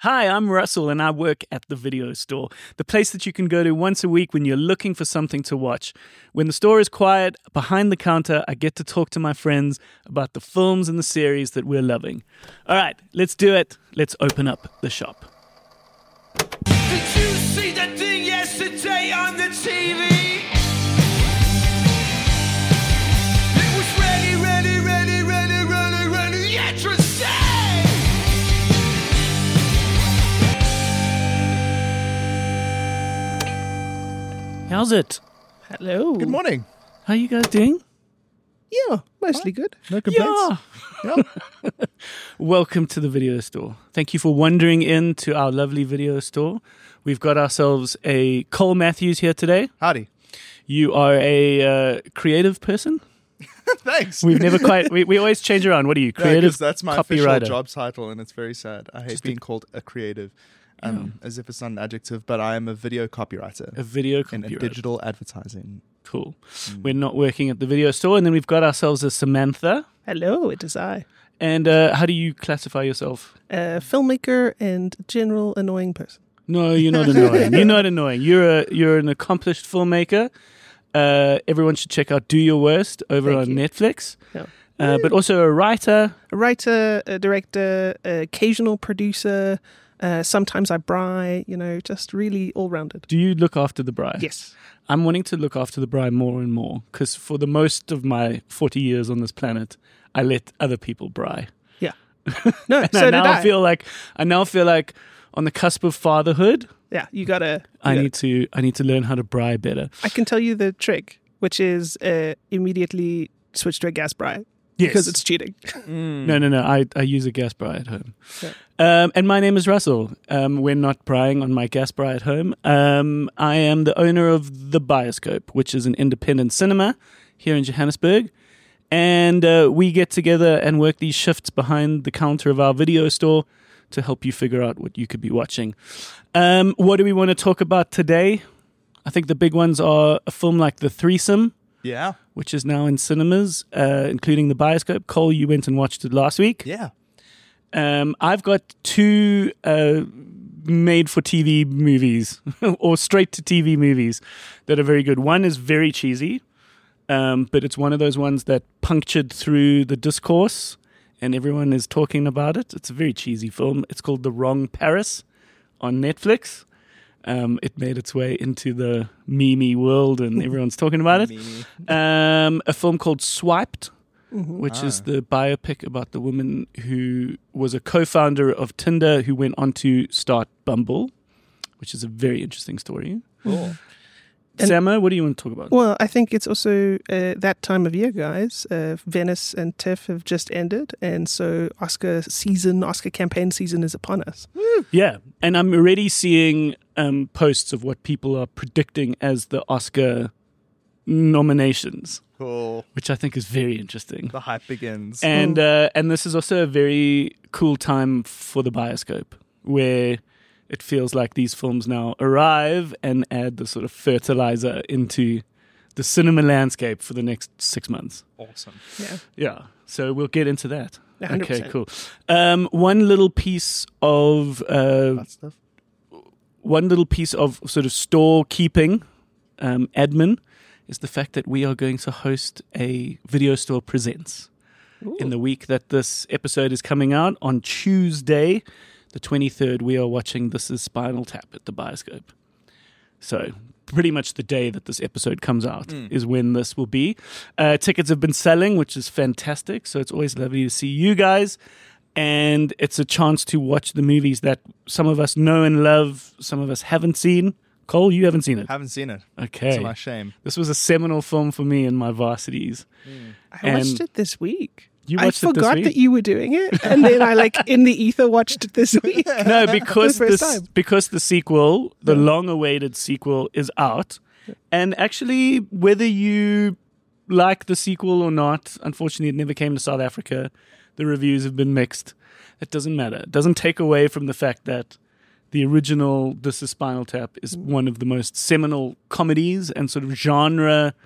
Hi, I'm Russell and I work at the Video Store, the place that you can go to once a week when you're looking for something to watch. When the store is quiet, behind the counter, I get to talk to my friends about the films and the series that we're loving. All right, let's do it. Let's open up the shop. Did you see that thing yesterday on the TV? It was ready, interesting! How's it? Hello. Good morning. How you guys doing? Yeah, mostly good. No complaints. Yeah. Welcome to the Video Store. Thank you for wandering into our lovely video store. We've got ourselves a Cole Matthews here today. Howdy. You are a creative person? Thanks. We've never quite... We always change around. What are you? No, Creative 'cause that's my official copywriter? job title, and it's very sad. I hate being called a creative, as if it's not an adjective, but I am a video copywriter A video in copywriter. digital advertising. Cool. We're not working at the video store. And then we've got ourselves a Samantha. Hello, it is I. And how do you classify yourself? A filmmaker and general annoying person. No, you're not annoying. You're not annoying. You're an accomplished filmmaker. Everyone should check out Do Your Worst over Thank on you. Netflix. Yeah. But also a writer. A writer, a director, occasional producer. Sometimes I braai, just really all-rounded. Do you look after the bride? Yes. I'm wanting to look after the bride more and more because for the most of my 40 years on this planet, I let other people bride. Yeah. No, And so did I. I now feel like on the cusp of fatherhood, Yeah, you gotta... I need to learn how to braai better. I can tell you the trick, which is immediately switch to a gas braai. Yes. Because it's cheating. No. I use a gas braai at home. Yeah. And my name is Russell. We're not braaiing on my gas braai at home. I am the owner of The Bioscope, which is an independent cinema here in Johannesburg. And we get together and work these shifts behind the counter of our video store to help you figure out what you could be watching. What do we want to talk about today? I think the big ones are a film like The Threesome, Yeah. which is now in cinemas, including The Bioscope. Cole, you went and watched it last week. Yeah. I've got two made-for-TV movies or straight-to-TV movies that are very good. One is very cheesy, but it's one of those ones that punctured through the discourse and everyone is talking about it. It's a very cheesy film. It's called The Wrong Paris on Netflix. It made its way into the meme world and everyone's talking about it. A film called Swiped, which is the biopic about the woman who was a co-founder of Tinder who went on to start Bumble, which is a very interesting story. Cool. And- Samo, what do you want to talk about? Well, I think it's also that time of year, guys. Venice and TIFF have just ended, and so Oscar campaign season is upon us. Yeah, and I'm already seeing posts of what people are predicting as the Oscar nominations, Cool. which I think is very interesting. The hype begins. And this is also a very cool time for the Bioscope, where it feels like these films now arrive and add the sort of fertilizer into the cinema landscape for the next 6 months. Awesome. Yeah. Yeah, so we'll get into that. 100%. Okay, cool. One little piece of That stuff. sort of storekeeping admin is the fact that we are going to host a Video Store Presents in the week that this episode is coming out. On Tuesday, the 23rd, we are watching This Is Spinal Tap at the Bioscope. So pretty much the day that this episode comes out is when this will be. Tickets have been selling, which is fantastic. So it's always lovely to see you guys. And it's a chance to watch the movies that some of us know and love, some of us haven't seen. Cole, you haven't seen it. Haven't seen it. Okay. To my shame. This was a seminal film for me in my varsities. I watched it this week. You I watched it this forgot week? that you were doing it, and then I in the ether watched it this week. No, because For the first time. because the sequel, the long-awaited sequel, is out, and actually, whether you like the sequel or not, unfortunately, it never came to South Africa. The reviews have been mixed. It doesn't matter. It doesn't take away from the fact that the original This Is Spinal Tap is one of the most seminal comedies and sort of genre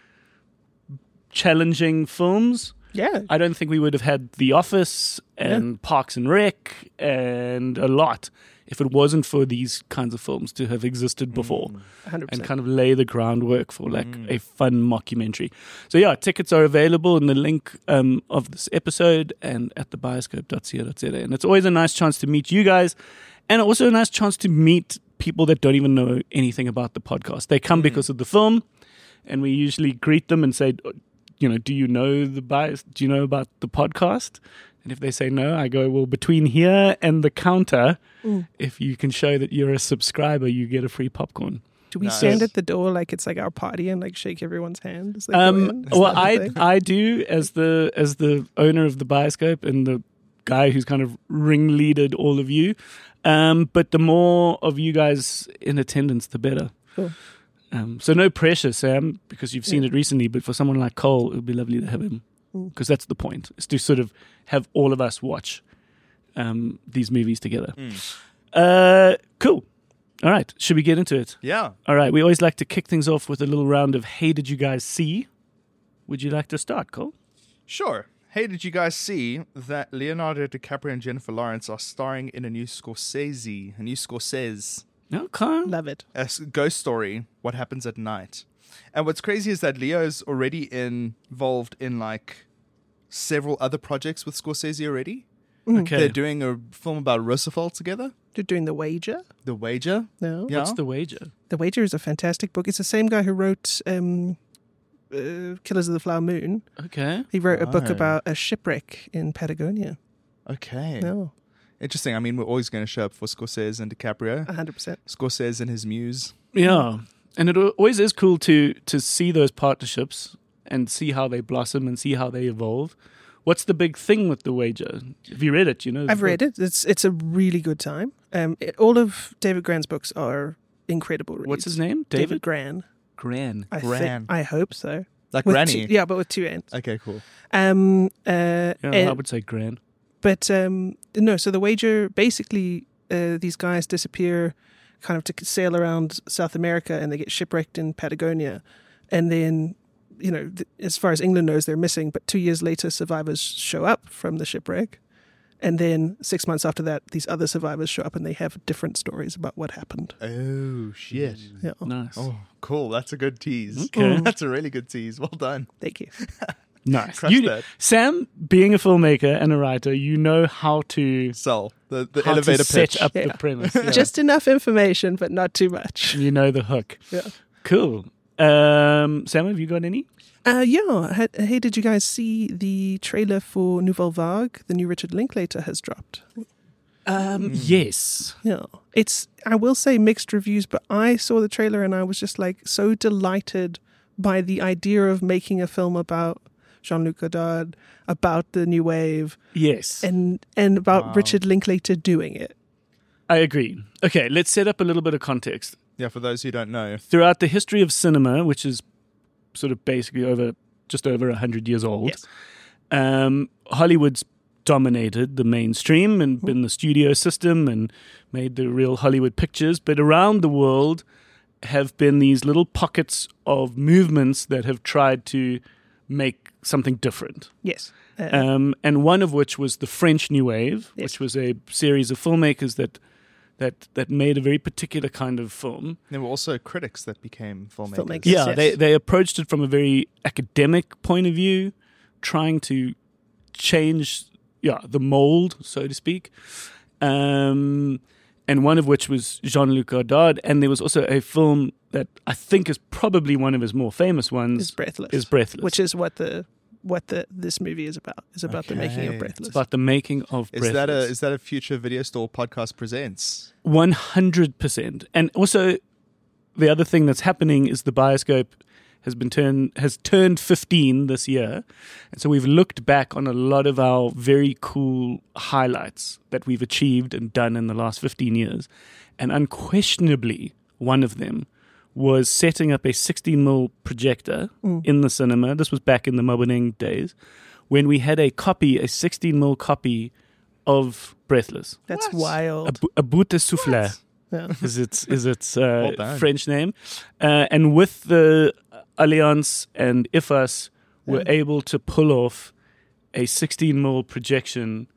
challenging films. Yeah. I don't think we would have had The Office and Parks and Rec and a lot if it wasn't for these kinds of films to have existed before 100%. and kind of lay the groundwork for like a fun mockumentary. So yeah, tickets are available in the link of this episode and at thebioscope.co.za. And it's always a nice chance to meet you guys, and also a nice chance to meet people that don't even know anything about the podcast. They come because of the film, and we usually greet them and say, do you know the bias? Do you know about the podcast? And if they say no, I go, well, between here and the counter, if you can show that you're a subscriber, you get a free popcorn. Do we Nice. stand at the door like it's like our party and like shake everyone's hand? As they go in? Is Well, that the thing? I do as the owner of the Bioscope and the guy who's kind of ringleaded all of you. But the more of you guys in attendance, the better. Cool. So no pressure, Sam, because you've seen it recently. But for someone like Cole, it would be lovely to have him, because that's the point: is to sort of have all of us watch these movies together. Cool. All right, should we get into it? Yeah. All right, we always like to kick things off with a little round of "Hey, did you guys see?" Would you like to start, Cole? Sure. Hey, did you guys see that Leonardo DiCaprio and Jennifer Lawrence are starring in a new Scorsese? Okay. Love it. Ghost Story, What Happens at Night. And what's crazy is that Leo's already involved in like several other projects with Scorsese already. Okay. They're doing a film about Roosevelt together, You're doing The Wager? The Wager. No. Yeah. What's The Wager? The Wager is a fantastic book. It's the same guy who wrote Killers of the Flower Moon. Okay. He wrote a book Right. about a shipwreck in Patagonia. Okay. No, Interesting. I mean, we're always going to show up for Scorsese and DiCaprio. 100%. Scorsese and his muse. Yeah, and it always is cool to see those partnerships and see how they blossom and see how they evolve. What's the big thing with The Wager? Have you read it? You know, I've read it. It's a really good time. All of David Gran's books are incredible reads. What's his name? David Gran. Gran. I hope so. Like With Granny. two, yeah, but with two N's. Okay, cool. Yeah, I and- would say Gran. But no, so The Wager, basically, these guys disappear kind of to sail around South America, and they get shipwrecked in Patagonia. And then, as far as England knows, they're missing. But 2 years later, survivors show up from the shipwreck. And then 6 months after that, these other survivors show up, and they have different stories about what happened. Oh, shit. Yeah. Nice. Oh, cool. That's a good tease. Okay. That's a really good tease. Well done. Thank you. Nice. Crush that. Sam, being a filmmaker and a writer, you know how to So, the how elevator to set pitch. up Yeah. the premise. Yeah. Just enough information, but not too much. you know the hook. Yeah. Cool. Sam, have you got any? Hey, did you guys see the trailer for Nouvelle Vague? The new Richard Linklater has dropped. Yes. Yeah, I will say mixed reviews, but I saw the trailer and I was just like so delighted by the idea of making a film about Jean-Luc Godard, about the new wave, Yes. and about Wow. Richard Linklater doing it. I agree. Okay, let's set up a little bit of context. Yeah, for those who don't know. Throughout the history of cinema, which is sort of basically just over 100 years old, Yes. Hollywood's dominated the mainstream and been the studio system and made the real Hollywood pictures. But around the world have been these little pockets of movements that have tried to make something different. Yes. And one of which was the French New Wave, Yes. which was a series of filmmakers that made a very particular kind of film. There were also critics that became filmmakers. Filmmakers. Yeah, Yes. they approached it from a very academic point of view, trying to change the mold, so to speak. And one of which was Jean-Luc Godard. And there was also a film that I think is probably one of his more famous ones. Is Breathless. Is Breathless. Which is what this movie is about. Is about the making of Okay. Breathless. It's about the making of Breathless. Is that a future Video Store podcast presents? 100%. And also, the other thing that's happening is the Bioscope has turned 15 this year. And so we've looked back on a lot of our very cool highlights that we've achieved and done in the last 15 years. And unquestionably, one of them was setting up a 16mm projector in the cinema. This was back in the Maboneng days, when we had a 16mm copy of Breathless. That's What? wild. A bout de souffleur Yeah. is its Well done. French name. And with the Allianz and IFAS, were able to pull off a 16mm projection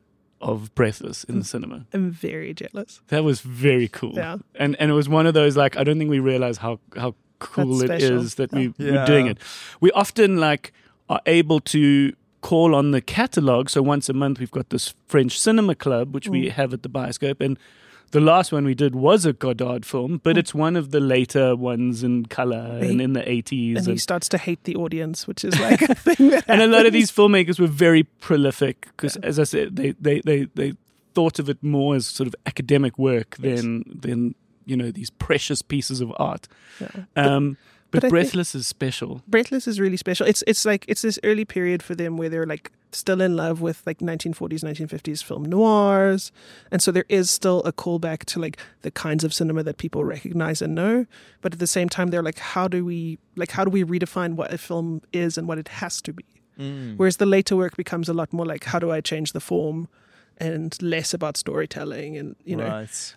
of Breathless in the cinema. I'm very jealous. That was very cool. Yeah. And it was one of those, like, I don't think we realize how cool That's it special. is that Yeah. we're doing it. We often like are able to call on the catalog. So once a month we've got this French cinema club, which we have at the Bioscope, and the last one we did was a Godard film, but it's one of the later ones in color and in the 80s. And he starts to hate the audience, which is like a thing that And a lot of happens. these filmmakers were very prolific because, as I said, they thought of it more as sort of academic work than these precious pieces of art. Yeah. But I think- Breathless is special. Breathless is really special. It's like it's this early period for them where they're like still in love with like 1940s, 1950s film noirs, and so there is still a callback to like the kinds of cinema that people recognize and know. But at the same time, they're like, how do we redefine what a film is and what it has to be? Whereas the later work becomes a lot more like, how do I change the form, and less about storytelling, and Right.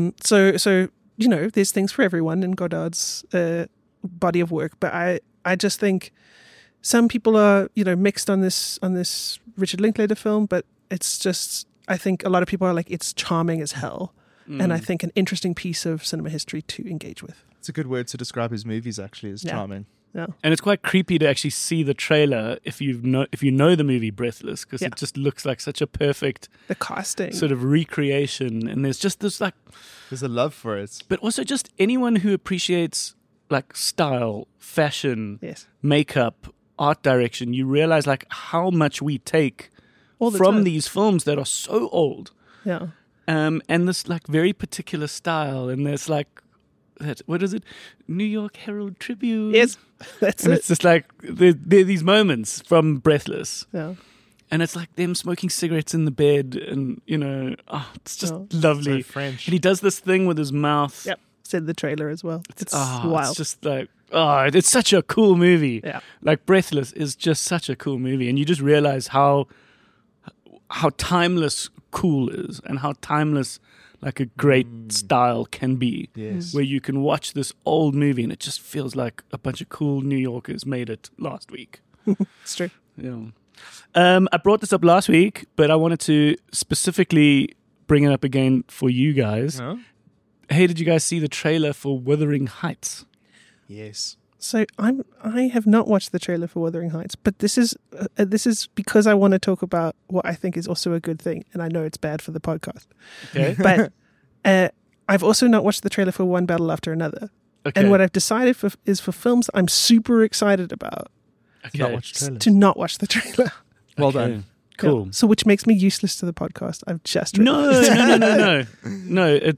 So there's things for everyone in Godard's body of work, but I just think some people are mixed on this Richard Linklater film, but it's just, I think a lot of people are like, it's charming as hell, and I think an interesting piece of cinema history to engage with. It's a good word to describe his movies, actually, is Yeah. charming. Yeah, And it's quite creepy to actually see the trailer if you know the movie Breathless, because Yeah. it just looks like such a perfect the casting. sort of recreation. And there's just this like, There's a love for it. but also just anyone who appreciates like style, fashion, Yes, makeup, art direction, you realize like how much we take all the from time. these films that are so old. Yeah, And this like very particular style, and there's like what is it, New York Herald Tribune? yes, that's And it. it's just like there are these moments from Breathless, Yeah, and it's like them smoking cigarettes in the bed, and it's just Oh. lovely. So French. And he does this thing with his mouth. yep. Said the trailer as well. It's It's wild. just like it's such a cool movie. Yeah. Like Breathless is just such a cool movie, and you just realize how timeless cool is, and how timeless like a great style can be. Yes. Where you can watch this old movie and it just feels like a bunch of cool New Yorkers made it last week. It's true. Yeah. I brought this up last week, but I wanted to specifically bring it up again for you guys. Huh? Hey, did you guys see the trailer for Wuthering Heights? Yes. So I have not watched the trailer for Wuthering Heights, but this is because I want to talk about what I think is also a good thing, and I know it's bad for the podcast. Okay. But I've also not watched the trailer for One Battle After Another, Okay. and what I've decided is for films I'm super excited about okay. Not watch trailers. to not watch the trailer. Well Okay. done. Cool. Yeah. So which makes me useless to the podcast. I've just No, realized. no.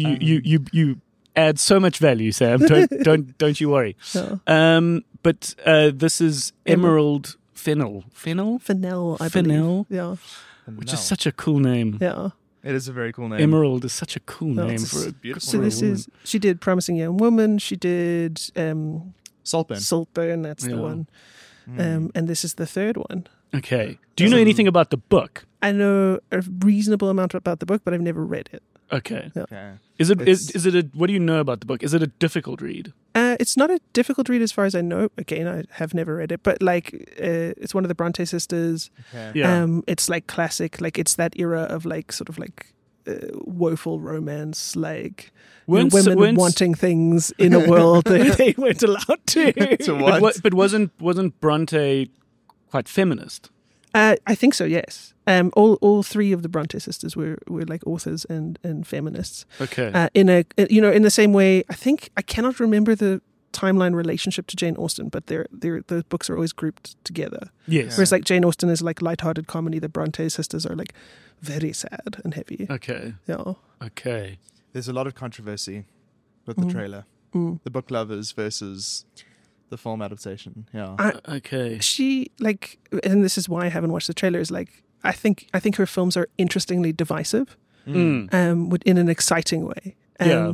You add so much value, Sam. Don't you worry. No. But this is Emerald Fennell. Fennell? Fennell, I Fennell? believe. Which is such a cool name. Yeah. It is a very cool name. Emerald is such a cool No, name it's for a beautiful. So for a this woman. is, she did Promising Young Woman. She did Saltburn. Saltburn. That's the Yeah. one. And this is the third one. Okay. Do you know anything about the book? I know a reasonable amount about the book, but I've never read it. Okay. Okay. Is it It's- is it a what do you know about the book? Is it a difficult read? It's not a difficult read as far as I know. Again, I have never read it, but like it's one of the Bronte sisters. Okay. Yeah. It's like classic, like it's that era of like sort of like woeful romance, like women weren't- wanting things in a world that they weren't allowed to. To But, what? but wasn't Bronte quite feminist? I think so. Yes. All three of the Bronte sisters were like authors and feminists. Okay. In the same way, I think I cannot remember the timeline relationship to Jane Austen, but those books are always grouped together. yes. Whereas like Jane Austen is like lighthearted comedy, the Bronte sisters are like very sad and heavy. Okay. Yeah. Okay. There's a lot of controversy with the trailer. The book lovers versus the film adaptation. Yeah. Okay. She like, and this is why I haven't watched the trailer. Is like I think her films are interestingly divisive, in an exciting way. Yeah.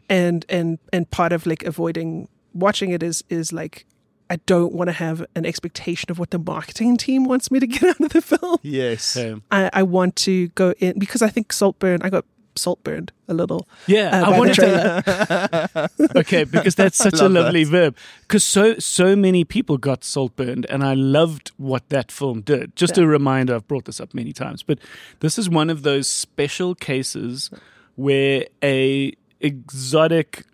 And part of like avoiding watching it is like I don't want to have an expectation of what the marketing team wants me to get out of the film. Yes. Okay. I want to go in because I think Saltburn. I got Saltburned a little. Yeah, I by the wanted trailer. to. Okay, because that's such a love lovely that. verb. Because so many people got saltburned, and I loved what that film did. Just Yeah. a reminder, I've brought this up many times, but this is one of those special cases where a exotic,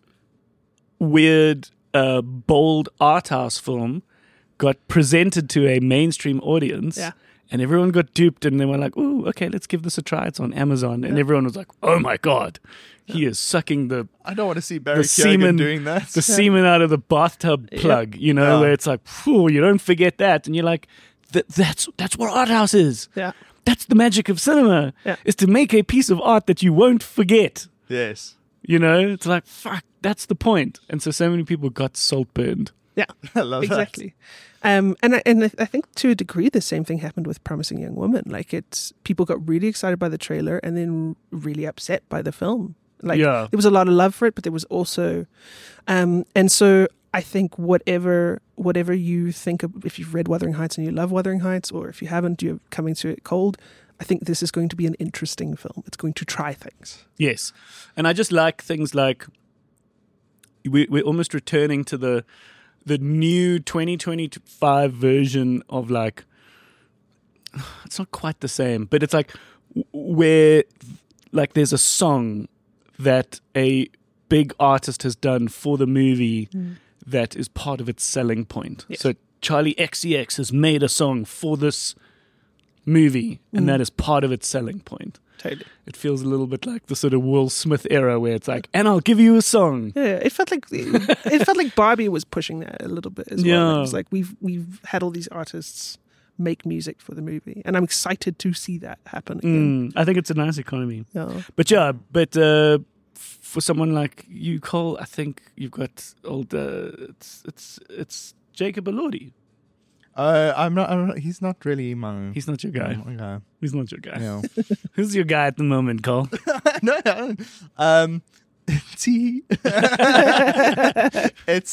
weird, bold art house film got presented to a mainstream audience. Yeah. And everyone got duped, and they were like, "Ooh, okay, let's give this a try. It's on Amazon." And everyone was like, "Oh my god, he is sucking the I don't want to see Barry the Keoghan semen doing that. the semen out of the bathtub plug." You know, Yeah. where it's like, "Phew, you don't forget that," and you're like, "That's what art house is. Yeah. That's the magic of cinema. Yeah. Is to make a piece of art that you won't forget." Yes. You know, it's like, fuck, that's the point. And so many people got saltburned. Yeah. I love Exactly. And I think to a degree the same thing happened with Promising Young Woman. Like it's people got really excited by the trailer and then really upset by the film. Like Yeah. there was a lot of love for it, but there was also, and so I think whatever you think of, if you've read Wuthering Heights and you love Wuthering Heights, or if you haven't, you're coming to it cold. I think this is going to be an interesting film. It's going to try things. Yes. And I just like things like we're almost returning to the new 2025 version of like, it's not quite the same, but it's like where like there's a song that a big artist has done for the movie that is part of its selling point. Yes. So Charlie XCX has made a song for this movie, and that is part of its selling point. Totally. It feels a little bit like the sort of Will Smith era where it's like, and I'll give you a song. Yeah, it felt like Barbie was pushing that a little bit as well. Yeah. It was like we've had all these artists make music for the movie, and I'm excited to see that happen again. I think it's a nice economy. Yeah. But for someone like you, Cole, I think you've got old. It's Jacob Elordi. I'm not. He's not really my. He's not your guy. Okay. He's not your guy. No. Who's your guy at the moment, Cole? No. T. It's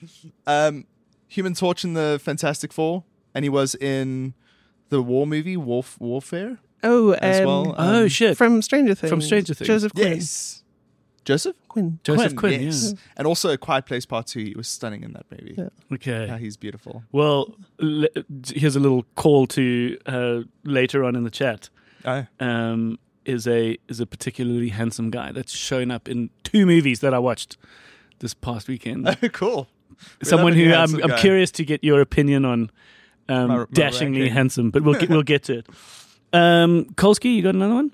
Human Torch in the Fantastic Four, and he was in the war movie Warfare Oh, as well. Oh shit! from Stranger Things. From Stranger Things. Joseph Quinn. Yes. Joseph Quinn. Joseph Quinn. yes. And also A Quiet Place Part 2. He was stunning in that movie. Yeah. Yeah. Yeah, Okay. he's beautiful. Well, here's a little call to later on in the chat. Oh. Is a particularly handsome guy that's shown up in 2 movies that I watched this past weekend. Cool. Someone love a who handsome I'm guy. curious to get your opinion on. My Dashingly ranking. handsome, but we'll get to it. Kolsky, you got another one?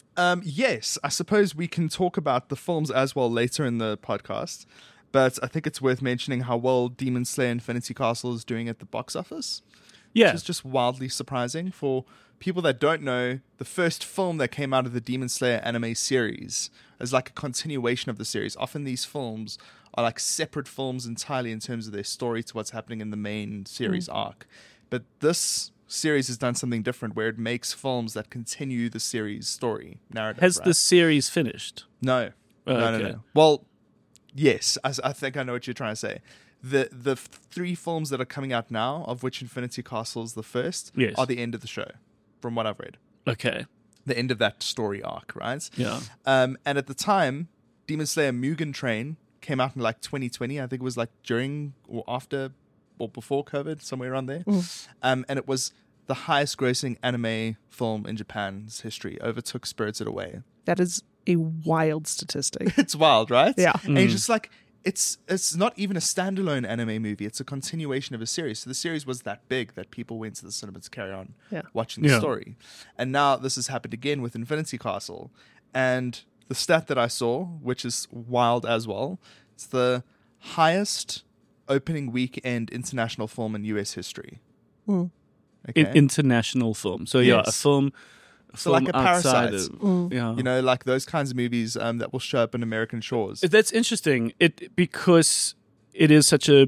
Yes, I suppose we can talk about the films as well later in the podcast, but I think it's worth mentioning how well Demon Slayer Infinity Castle is doing at the box office. Yeah. Which is just wildly surprising. For people that don't know, the first film that came out of the Demon Slayer anime series is like a continuation of the series. Often these films are like separate films entirely in terms of their story to what's happening in the main series arc. But this series has done something different where it makes films that continue the series story narrative. Has right? the series finished? No. Oh, No, okay. no. Well, yes, I think I know what you're trying to say. The 3 films that are coming out now, of which Infinity Castle is the first, Yes. are the end of the show, from what I've read. Okay. The end of that story arc, right? Yeah. And at the time, Demon Slayer Mugen Train came out in like 2020. I think it was like during or after or before COVID, somewhere around there. And it was the highest grossing anime film in Japan's history, overtook Spirited Away. That is a wild statistic. It's wild, right? Yeah. And it's just like, it's not even a standalone anime movie. It's a continuation of a series. So the series was that big that people went to the cinema to carry on Yeah. watching the Yeah. story. And now this has happened again with Infinity Castle. And the stat that I saw, which is wild as well, it's the highest opening weekend international film in US history. Mm. Okay. International film. So yeah, a Yes. film. So like a outside Parasite. of- yeah. You know, like those kinds of movies that will show up in American shores. That's interesting. Because it is such a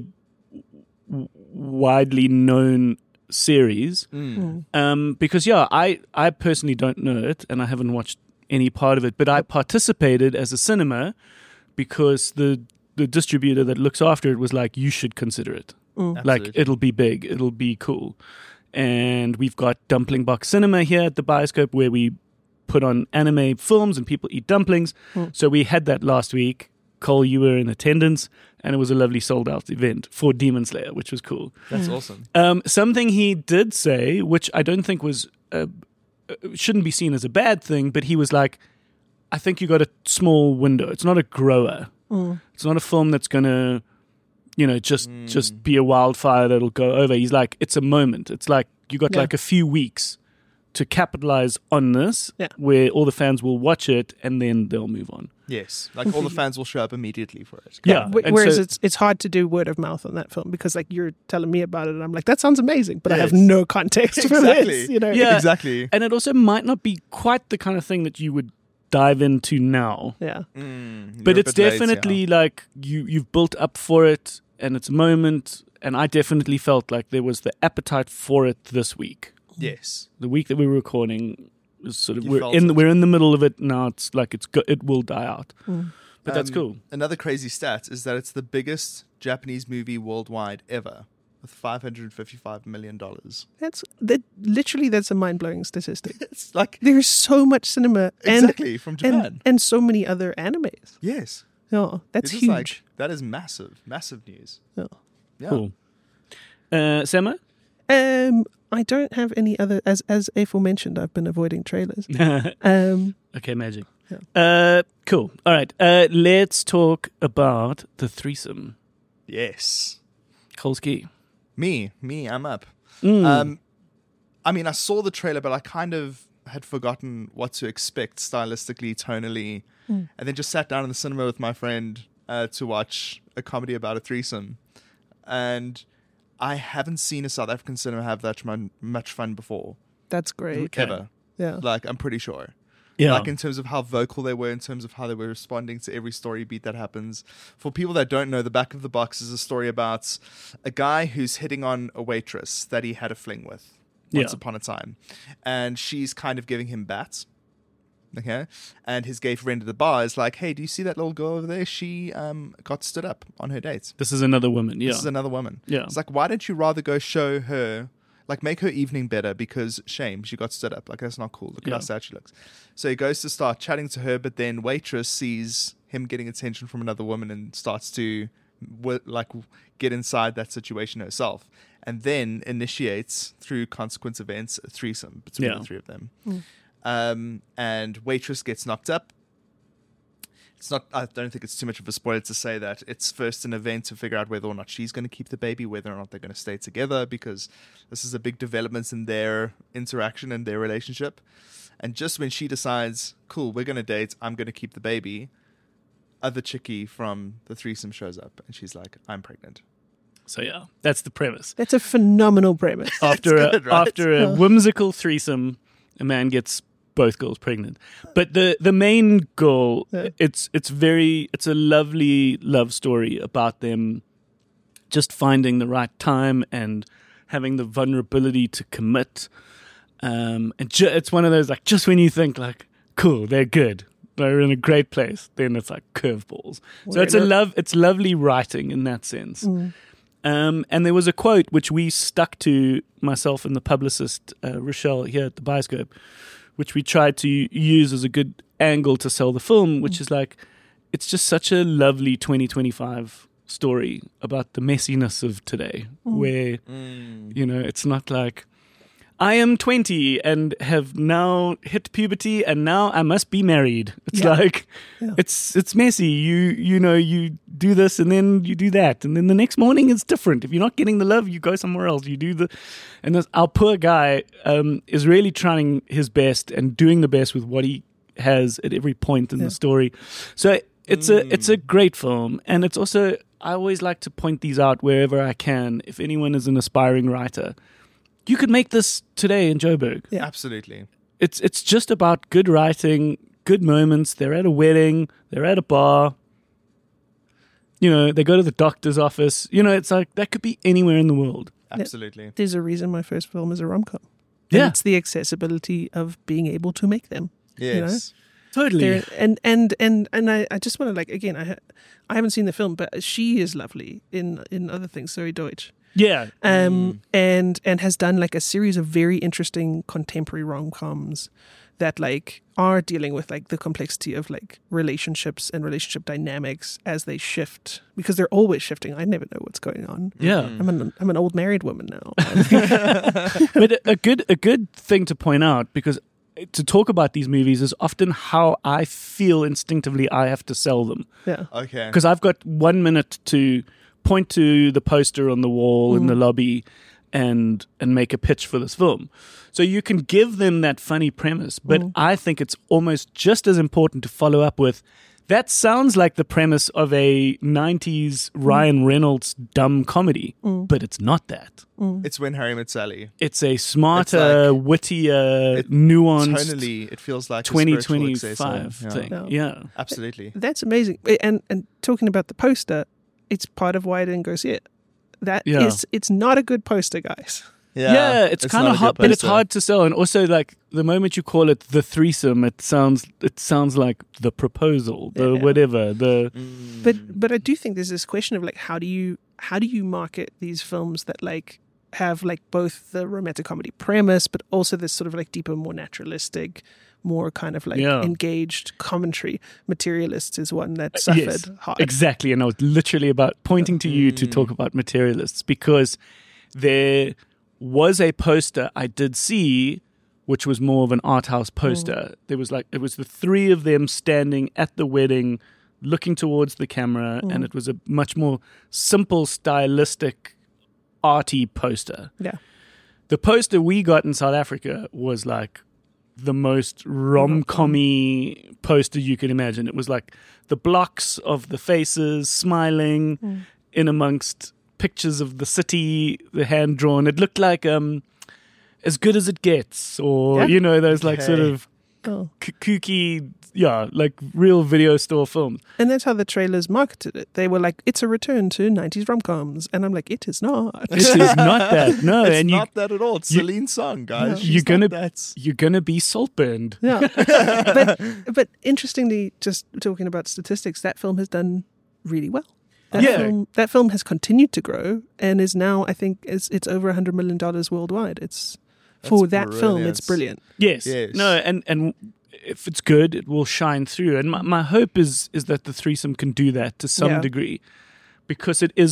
widely known series. Because I personally don't know it, and I haven't watched any part of it. But I participated as a cinema because the distributor that looks after it was like, you should consider it. Like Absolutely. it'll be big, it'll be cool. And we've got Dumpling Box Cinema here at the Bioscope where we put on anime films and people eat dumplings. So we had that last week. Cole, you were in attendance, and it was a lovely sold-out event for Demon Slayer, which was cool. That's awesome. Something he did say, which I don't think was shouldn't be seen as a bad thing, but he was like, I think you got a small window. It's not a grower. It's not a film that's going to, just be a wildfire that'll go over. He's like, it's a moment. It's like you got like a few weeks to capitalize on this, where all the fans will watch it and then they'll move on. Yes, like all the fans will show up immediately for it. Yeah. And Whereas so- it's hard to do word of mouth on that film because like you're telling me about it and I'm like, that sounds amazing, but I have Yes. no context for Exactly. this. Yeah. Exactly. And it also might not be quite the kind of thing that you would dive into now. Yeah. But You're a it's bit late, definitely like you've built up for it, and it's a moment. And I definitely felt like there was the appetite for it this week. Yes. The week that we were recording is sort of You felt it. we're in the middle of it now. It's like it will die out, but that's cool. Another crazy stat is that it's the biggest Japanese movie worldwide ever, with $555 million. That's a mind-blowing statistic. It's like There's so much cinema exactly from Japan. and so many other animes. Yes, Oh, that's It is huge. like, that is massive news. Oh. Yeah. Cool. Sema? I don't have any other as aforementioned. I've been avoiding trailers. Okay, magic. Cool. All right. Let's talk about the threesome. Yes. Kolski. Me, I'm up. I mean, I saw the trailer, but I kind of had forgotten what to expect stylistically, tonally, and then just sat down in the cinema with my friend to watch a comedy about a threesome. And I haven't seen a South African cinema have that much fun before, That's great. Okay. ever. Yeah. Like, I'm pretty sure. Yeah. Like, in terms of how vocal they were, in terms of how they were responding to every story beat that happens. For people that don't know, the back of the box is a story about a guy who's hitting on a waitress that he had a fling with once upon a time. And she's kind of giving him bats. Okay? And his gay friend at the bar is like, hey, do you see that little girl over there? She got stood up on her date. This is another woman. Yeah. This is another woman. Yeah. It's like, why don't you rather go show her, like, make her evening better, because shame, she got stood up. Like, that's not cool. Look at how sad she looks. So he goes to start chatting to her, but then waitress sees him getting attention from another woman and starts to, get inside that situation herself. And then initiates, through consequence events, a threesome between the three of them. And waitress gets knocked up. It's not. I don't think it's too much of a spoiler to say that it's first an event to figure out whether or not she's going to keep the baby, whether or not they're going to stay together, because this is a big development in their interaction and their relationship. And just when she decides, cool, we're going to date, I'm going to keep the baby, other chickie from the threesome shows up, and she's like, I'm pregnant. So yeah, that's the premise. That's a phenomenal premise. After good, right? after a whimsical threesome, a man gets both girls pregnant. But the main goal, it's a lovely love story about them just finding the right time and having the vulnerability to commit. And it's one of those, like, just when you think like, cool, they're good, they're in a great place, then it's like curveballs. So it's lovely writing in that sense. And there was a quote which we stuck to, myself and the publicist Rochelle here at the Bioscope, which we tried to use as a good angle to sell the film, which is like, it's just such a lovely 2025 story about the messiness of today, where, it's not like, I am 20 and have now hit puberty and now I must be married. It's it's messy. You do this and then you do that. And then the next morning it's different. If you're not getting the love, you go somewhere else. Our poor guy is really trying his best and doing the best with what he has at every point in the story. So it's a great film. And it's also, I always like to point these out wherever I can. If anyone is an aspiring writer, you could make this today in Joburg. Yeah. Absolutely. It's just about good writing, good moments. They're at a wedding, they're at a bar. They go to the doctor's office. It's like that could be anywhere in the world. Absolutely. There's a reason my first film is a rom-com. Yeah. And it's the accessibility of being able to make them. Yes. Totally. And I just want to, like, again, I haven't seen the film, but she is lovely in other things. Zoe Deutsch. Yeah. And has done like a series of very interesting contemporary rom-coms that like are dealing with like the complexity of like relationships and relationship dynamics as they shift, because they're always shifting. I never know what's going on. Yeah. I'm an old married woman now. But a good thing to point out, because to talk about these movies is often how I feel instinctively I have to sell them. Yeah. Okay. Because I've got 1 minute to point to the poster on the wall in the lobby and make a pitch for this film. So you can give them that funny premise, but I think it's almost just as important to follow up with, that sounds like the premise of a 90s Ryan Reynolds dumb comedy, but it's not that. It's When Harry Met Sally. It's a smarter, wittier, nuanced Tonally, it feels like a spiritual 2025 successor. thing. Yeah. Yeah. Absolutely. That's amazing. And talking about the poster, it's part of why I didn't go see it. Yeah. It's not a good poster, guys. Yeah, it's kind not of a hard, good but it's poster. hard to sell. And also, like, the moment you call it the threesome, it sounds like the proposal, the Yeah. whatever, the But I do think there's this question of like how do you market these films that like have like both the romantic comedy premise, but also this sort of like deeper, more naturalistic, more kind of like Yeah. engaged commentary. Materialists is one that suffered yes, hard. exactly. And I was literally about pointing to you to talk about Materialists, because there was a poster I did see, which was more of an art house poster. There was it was the three of them standing at the wedding, looking towards the camera, and it was a much more simple, stylistic, arty poster. Yeah. The poster we got in South Africa was like the most rom-com-y poster you could imagine. It was like the blocks of the faces smiling in amongst pictures of the city, the hand drawn. It looked like As Good as It Gets, or Yeah. those like sort Okay. of Oh. kooky, like real video store films. And that's how the trailers marketed it. They were like, it's a return to 90s rom-coms. And I'm like, it is not. It is not that, no. It's And not that at all. It's Celine's song, guys. you're She's gonna not that. you're gonna be saltburned. Yeah. but interestingly, just talking about statistics, that film has done really well. That film has continued to grow and is now, I think, it's over $100 million worldwide. For that film, it's brilliant. Yes. Yes. No, and if it's good, it will shine through. And my hope is that the threesome can do that to some Yeah. degree, because it's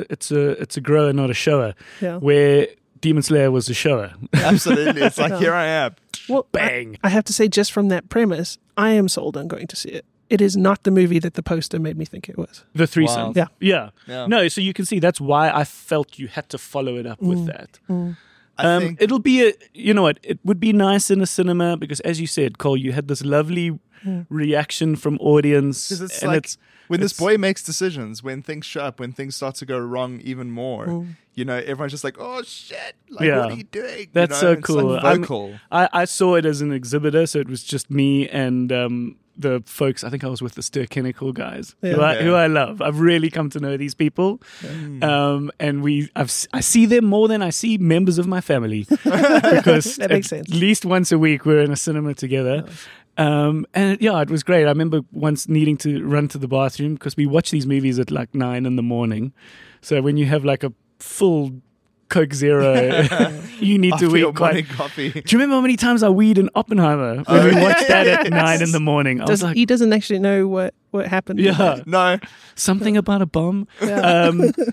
a grower, not a shower. Yeah. Where Demon Slayer was a shower. Absolutely. It's like, here I am. Well, Bang. I have to say, just from that premise, I am sold on going to see it. It is not the movie that the poster made me think it was. The threesome. Wow. Yeah. Yeah. No, so you can see that's why I felt you had to follow it up with that. I think It'll be it would be nice in a cinema, because as you said, Cole, you had this lovely reaction from audience. because it's and like when this it's- boy makes decisions, when things show up, when things start to go wrong even more, everyone's just like, oh shit, like Yeah. what are you doing? That's so It's cool. like vocal. I saw it as an exhibitor, so it was just me and the folks. I think I was with the Stir Kinnickle guys, who I love. I've really come to know these people, and I see them more than I see members of my family, because That makes at sense. least once a week we're in a cinema together. And it was great. I remember once needing to run to the bathroom, because we watch these movies at like 9 a.m. So when you have like a full Coke Zero, you need to After your wee quite. morning coffee. Do you remember how many times I weed in Oppenheimer when we watched that at 9 in the morning? I was like, He doesn't actually know what happened. yeah, No. something about a bomb. Yeah.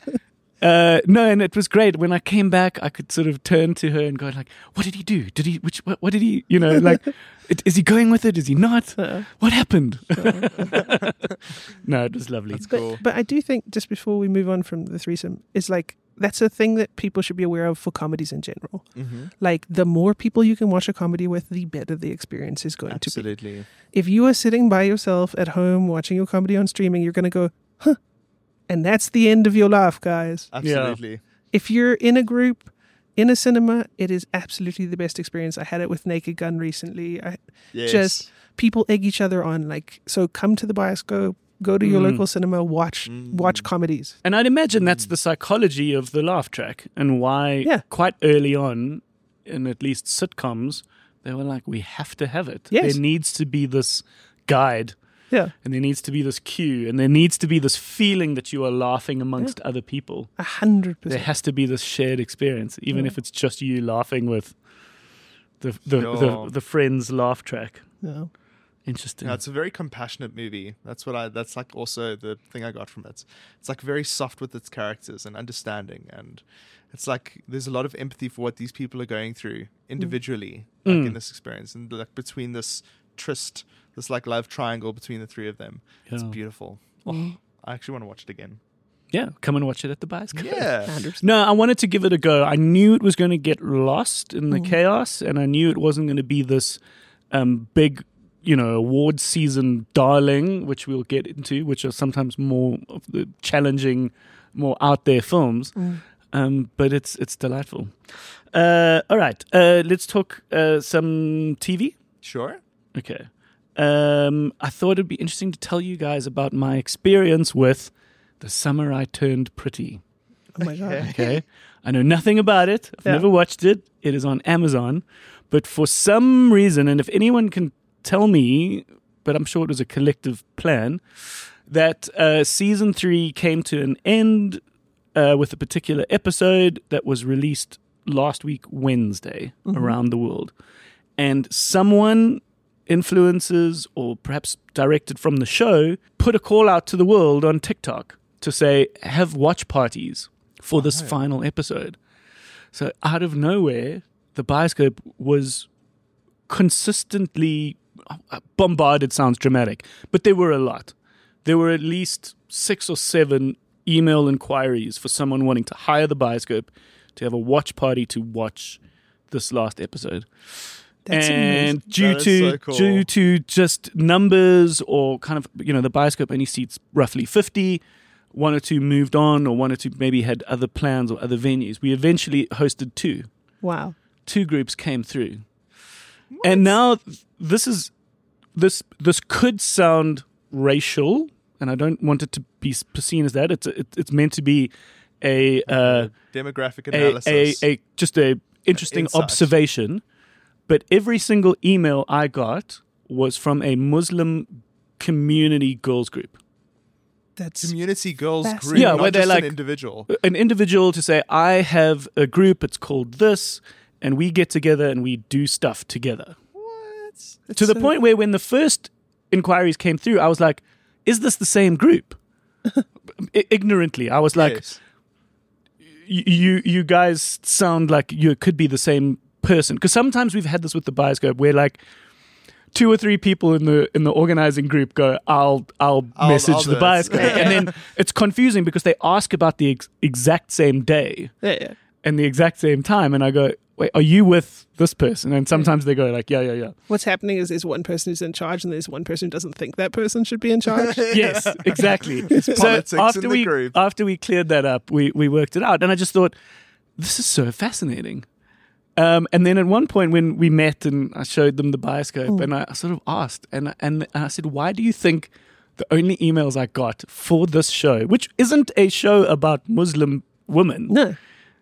No, and it was great. When I came back, I could sort of turn to her and go like, "What did he do? What did he? Like, is he going with it? Is he not? What happened?" No, it was lovely. That's cool. But I do think, just before we move on from the threesome, is like that's a thing that people should be aware of for comedies in general. Like, the more people you can watch a comedy with, the better the experience is going to be. Absolutely. If you are sitting by yourself at home watching your comedy on streaming, you're going to go, huh. And that's the end of your laugh, guys. Absolutely. If you're in a group, in a cinema, it is absolutely the best experience. I had it with Naked Gun recently. Yes. Just people egg each other on. Like, so come to the bioscope, go to your local cinema, watch comedies. And I'd imagine that's the psychology of the laugh track, and why quite early on, in at least sitcoms, they were like, we have to have it. Yes. There needs to be this guide, Yeah, and there needs to be this cue, and there needs to be this feeling that you are laughing amongst other people. 100%. There has to be this shared experience, even if it's just you laughing with Sure. the Friends laugh track. Yeah. Interesting. Yeah, it's a very compassionate movie. That's like also the thing I got from it. It's like very soft with its characters and understanding, and it's like there's a lot of empathy for what these people are going through individually, like in this experience, and like between this tryst, this like love triangle between the three of them. It's Yeah. beautiful. Oh, I actually want to watch it again. Yeah, come and watch it at the Bioscope. Yeah. 100%. No, I wanted to give it a go. I knew it was going to get lost in the chaos, and I knew it wasn't going to be this big, award season darling, which we'll get into, which are sometimes more of the challenging, more out there films. But it's delightful. All right, let's talk some TV. Sure. Okay. I thought it'd be interesting to tell you guys about my experience with The Summer I Turned Pretty. Oh my God. Okay. I know nothing about it. I've Yeah. never watched it. It is on Amazon. But for some reason, and if anyone can tell me, but I'm sure it was a collective plan, that season 3 came to an end with a particular episode that was released last week, Wednesday, around the world. And someone, influencers or perhaps directed from the show, put a call out to the world on TikTok to say, have watch parties for this final episode. So out of nowhere, the Bioscope was consistently bombarded. Sounds dramatic, but there were a lot. There were at least 6 or 7 email inquiries for someone wanting to hire the Bioscope to have a watch party to watch this last episode. That's And amazing. due That is to so cool. due to just numbers or kind of, the Bioscope only seats roughly 50. 1 or 2 moved on, or 1 or 2 maybe had other plans or other venues. We eventually hosted 2. Wow. 2 groups came through. And now this could sound racial, and I don't want it to be seen as that. It's meant to be a Demographic analysis. just a interesting Insight. observation. But every single email I got was from a Muslim community girls group. That's Community girls Fascinating. group, Yeah, not where they're just like- an individual. An individual to say, I have a group, it's called this, and we get together and we do stuff together. What? To the point where when the first inquiries came through, I was like, is this the same group? Ignorantly, I was like, Yes. you guys sound like you could be the same person. Because sometimes we've had this with the Bioscope where like 2 or 3 people in the organizing group go, I'll message I'll the do it." Bioscope. And then it's confusing because they ask about the exact same day yeah. and the exact same time. And I go, wait, are you with this person? And sometimes they go like, yeah. What's happening is there's one person who's in charge and there's one person who doesn't think that person should be in charge. Yes, exactly. politics in the group. After we cleared that up, we worked it out. And I just thought, this is so fascinating. And then at one point when we met and I showed them the Bioscope and I sort of asked and I said, why do you think the only emails I got for this show, which isn't a show about Muslim women, No.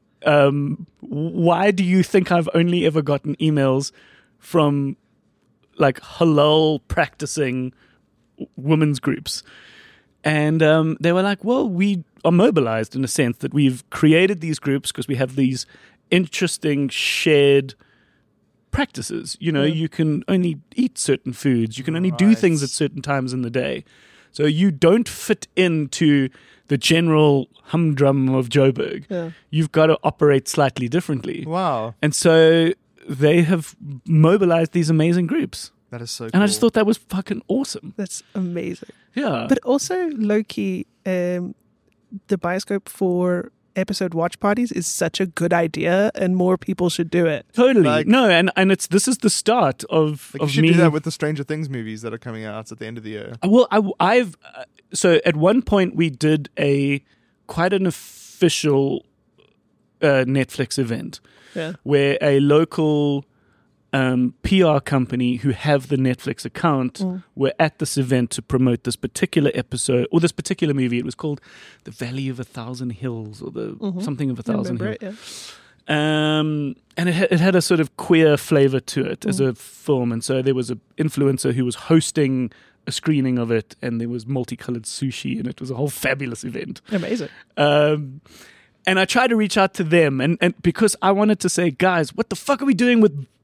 why do you think I've only ever gotten emails from like halal practicing women's groups? And they were like, well, we are mobilized in a sense that we've created these groups because we have these interesting shared practices. You can only eat certain foods. You can only do Right. things at certain times in the day. So you don't fit into the general humdrum of Joburg. Yeah. You've got to operate slightly differently. Wow. And so they have mobilized these amazing groups. That is so cool. And I just thought that was fucking awesome. That's amazing. Yeah. But also, low-key, the Bioscope for episode watch parties is such a good idea and more people should do it. Totally. Like- No, and this is the start of Like you of should me. do that with the Stranger Things movies that are coming out at the end of the year. Well, I've so at one point we did quite an official Netflix event Yeah. where a local PR company who have the Netflix account were at this event to promote this particular episode or this particular movie. It was called The Valley of a Thousand Hills or the something of a Thousand Remember Hills. it? Yeah. And it had a sort of queer flavor to it as a film. And so there was an influencer who was hosting a screening of it, and there was multicolored sushi, and it was a whole fabulous event. Amazing. And I tried to reach out to them, and because I wanted to say, guys, what the fuck are we doing with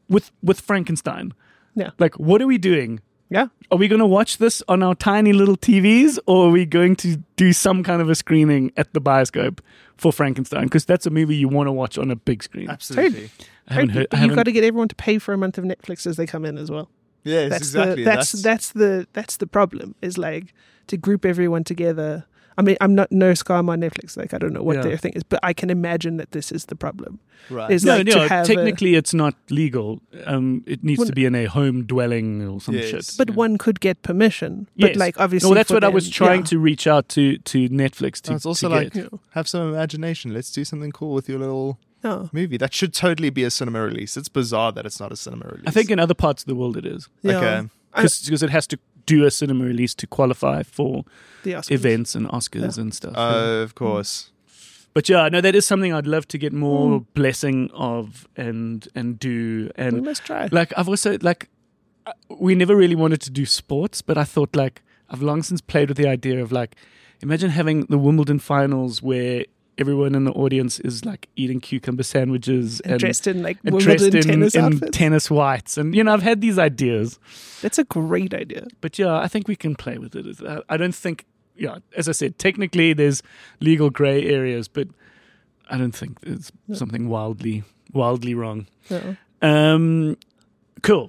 with Frankenstein. Yeah. Like, what are we doing? Yeah. Are we going to watch this on our tiny little TVs, or are we going to do some kind of a screening at the bioscope for Frankenstein? Because that's a movie you want to watch on a big screen. Absolutely. I haven't heard. But you've got to get everyone to pay for a month of Netflix as they come in as well. Yes, That's exactly. that's the problem, is like to group everyone together. I mean, I'm no scam on Netflix. Like, I don't know what Yeah. their thing is, but I can imagine that this is the problem. right. Is No, like to no. have Technically, it's not legal. It needs Well, to be in a home dwelling or some Yes. shit. but one could get permission. But Yes. like, obviously, No, that's for what I was them, trying yeah. to reach out to Netflix to. It's also to like, get. have some imagination. Let's do something cool with your little Oh, movie. That should totally be a cinema release. It's bizarre that it's not a cinema release. I think in other parts of the world it is yeah. Okay. because it has to do a cinema release to qualify for The Oscars. events and Oscars and stuff. Of course. But yeah, no, that is something I'd love to get more blessing of and do. We And must try. like I've also like we never really wanted to do sports, but I thought like I've long since played with the idea of like imagine having the Wimbledon finals where everyone in the audience is like eating cucumber sandwiches And dressed in like and Wimbledon dressed tennis in outfits. tennis whites. And I've had these ideas. That's a great idea. But yeah, I think we can play with it. I don't think, as I said, technically there's legal grey areas, but I don't think there's something wildly wrong. No. Cool.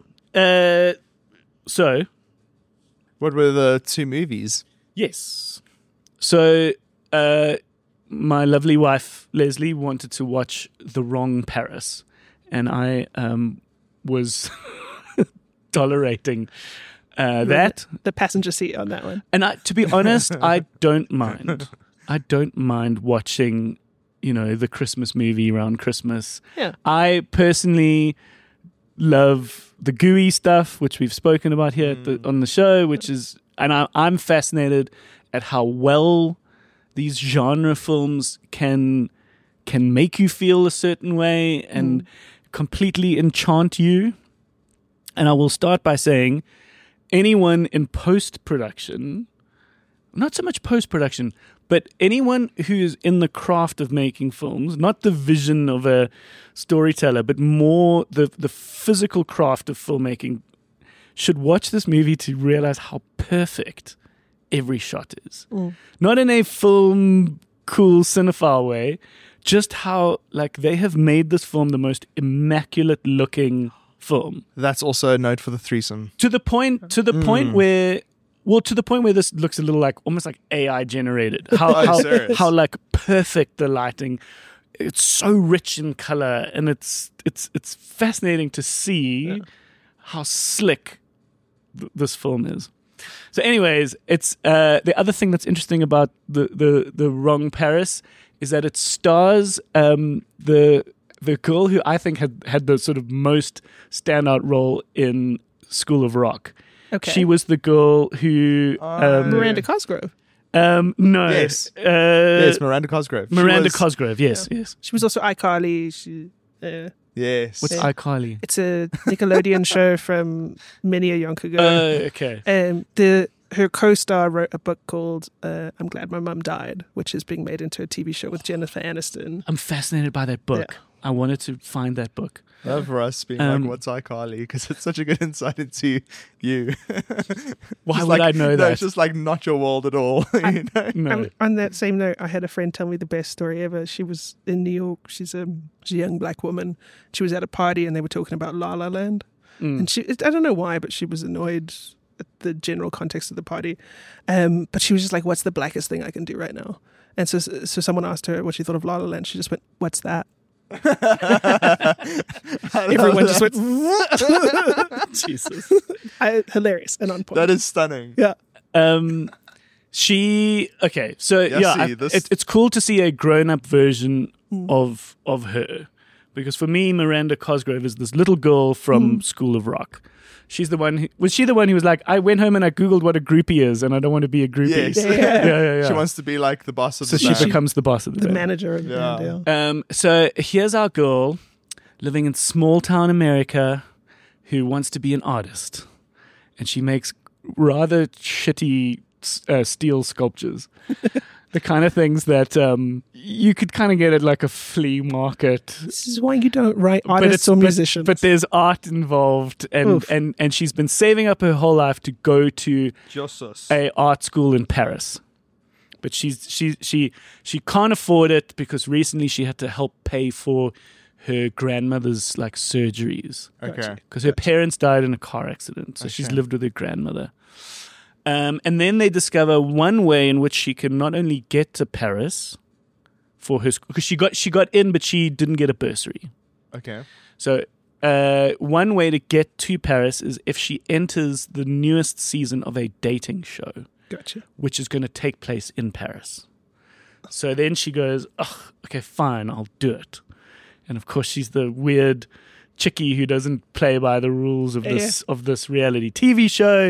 So, What were the two movies? yes. So, my lovely wife, Leslie, wanted to watch The Wrong Paris, and I was tolerating that. The passenger seat on that one. And to be honest, I don't mind. I don't mind watching, the Christmas movie around Christmas. Yeah. I personally love the gooey stuff, which we've spoken about here on the show, which is, and I'm fascinated at how well these genre films can make you feel a certain way and completely enchant you. And I will start by saying, anyone in post-production, not so much post-production, but anyone who is in the craft of making films, not the vision of a storyteller, but more the physical craft of filmmaking, should watch this movie to realize how perfect every shot is. Not in a film cool cinephile way, just how like they have made this film the most immaculate looking film. That's also a note for the threesome. To the point where this looks a little like almost like AI generated. Serious? How like perfect the lighting. It's so rich in color, and it's fascinating to see how slick this film is. So, anyways, it's the other thing that's interesting about the Wrong Paris is that it stars the girl who I think had the sort of most standout role in School of Rock. Okay. She was the girl who Miranda Cosgrove. no, Yes. Yes, Miranda Cosgrove. She Miranda was- Cosgrove. Yes, yes. She was also iCarly. Yes. What's iCarly? It's a Nickelodeon show from many a yonk ago. Okay. Her co-star wrote a book called I'm Glad My Mum Died, which is being made into a TV show with Jennifer Aniston. I'm fascinated by that book. Yeah. I wanted to find that book. Love for us being like, what's iCarly? Because it's such a good insight into you. Why Just would like- I know no, that? It's just like not your world at all. You know? No. On that same note, I had a friend tell me the best story ever. She was in New York. She's a young black woman. She was at a party and they were talking about La La Land. And I don't know why, but she was annoyed at the general context of the party. But she was just like, what's the blackest thing I can do right now? And so someone asked her what she thought of La La Land. She just went, what's that? Everyone just went, Jesus. hilarious and on point. That is stunning. yeah. Okay, so Yeah, see, this- it's cool to see a grown-up version of her, because for me, Miranda Cosgrove is this little girl from School of Rock. She's the one. Was she the one who was like, I went home and I googled what a groupie is, and I don't want to be a groupie. Yes. yeah. She wants to be like the boss of So the she band. becomes the boss of the The band. manager of the Yeah. band, yeah. So here's our girl living in small town America who wants to be an artist, and she makes rather shitty steel sculptures. the kind of things that you could kind of get at like a flea market. This is why you don't write But artists or musicians. But there's art involved, Oof. and she's been saving up her whole life to go to Jesus. a art school in Paris. But she can't afford it because recently she had to help pay for her grandmother's like surgeries Okay. because her parents died in a car accident, so she's Okay. lived with her grandmother. And then they discover one way in which she can not only get to Paris for her because she got in, but she didn't get a bursary. Okay. So one way to get to Paris is if she enters the newest season of a dating show, Gotcha. which is going to take place in Paris. So then she goes, oh, okay, fine, I'll do it. And of course, she's the weird chickie who doesn't play by the rules of this reality TV show.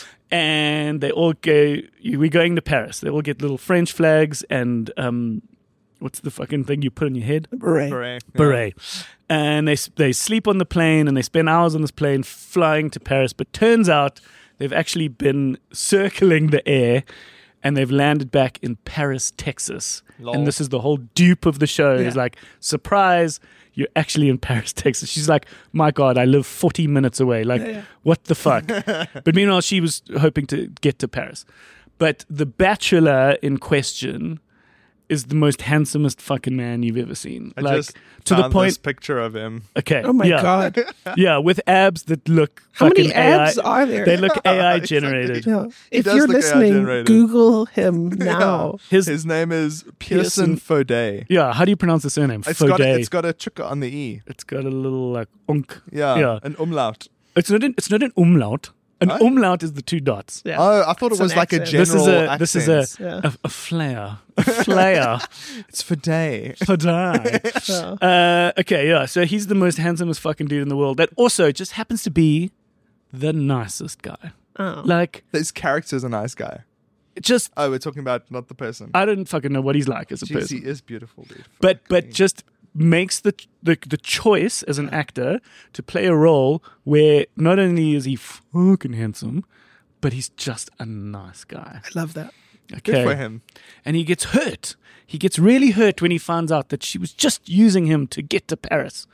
And they all go, we're going to Paris. They all get little French flags and what's the fucking thing you put on your head? Beret. Beret. Yeah. Beret. And they sleep on the plane and they spend hours on this plane flying to Paris. But turns out they've actually been circling the air and they've landed back in Paris, Texas. Lol. And this is the whole dupe of the show. Yeah. Is like, surprise, you're actually in Paris, Texas. She's like, my God, I live 40 minutes away. Like, what the fuck? But meanwhile, she was hoping to get to Paris. But the bachelor in question is the most handsomest fucking man you've ever seen. I like, just to the found point. this picture of him. Okay. Oh my yeah. God. Yeah, with abs that look How fucking many abs AI. are there? They look AI generated. Yeah. If does you're look AI listening, generated. Google him now. His name is Pearson Faudet. Yeah, how do you pronounce the surname? It's Faudet. got a chukka on the E. It's got a little like unk. Yeah. Yeah. An umlaut. It's not an umlaut. An Oh. umlaut is the two dots. Yeah. Oh, I thought It's it was an like a accent. general This is a accent. Yeah. a flare. A flare. It's Faudet. Faudet. Yeah. Okay, yeah. So he's the most handsomest fucking dude in the world. That also just happens to be the nicest guy. Oh. Like, His character's a nice guy. just Oh, we're talking about not the person. I don't fucking know what he's like as a Jeez, person. he is beautiful, dude. But just makes the choice as an actor to play a role where not only is he fucking handsome, but he's just a nice guy. I love that. Okay, Good for him. and he gets hurt. He gets really hurt when he finds out that she was just using him to get to Paris.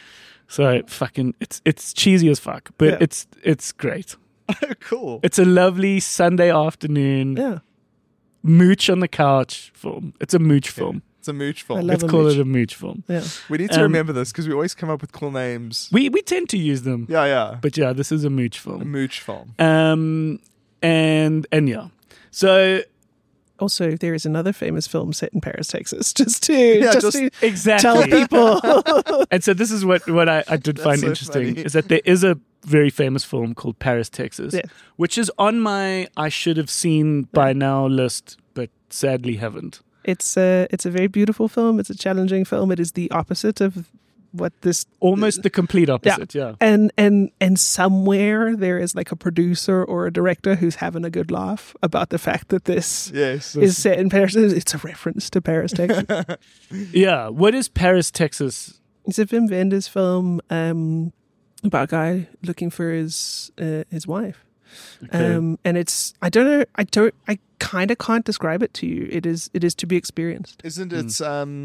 So fucking, it's cheesy as fuck, but Yeah. it's great. Cool. It's a lovely Sunday afternoon Yeah. mooch on the couch film. It's a mooch film. It's a mooch I film. love Let's a call mooch. it a mooch film. Yeah. We need to remember this because we always come up with cool names. We tend to use them, Yeah, yeah. but yeah, this is a mooch A film. mooch film. And yeah, so Also, there is another famous film set in Paris, Texas. Just to just to exactly. tell people. And so this is what I did That's find so interesting funny. is that there is a very famous film called Paris, Texas, Yeah. which is on my I should have seen by now list, but sadly haven't. It's a very beautiful film. It's a challenging film. It is the opposite of what this Almost the complete opposite. Yeah. and somewhere there is like a producer or a director who's having a good laugh about the fact that this Yes. is set in Paris. It's a reference to Paris, Texas. Yeah. What is Paris, Texas? It's a Wim Wenders film about a guy looking for his wife. Okay. And it's I kind of can't describe it to you. It is to be experienced. Isn't it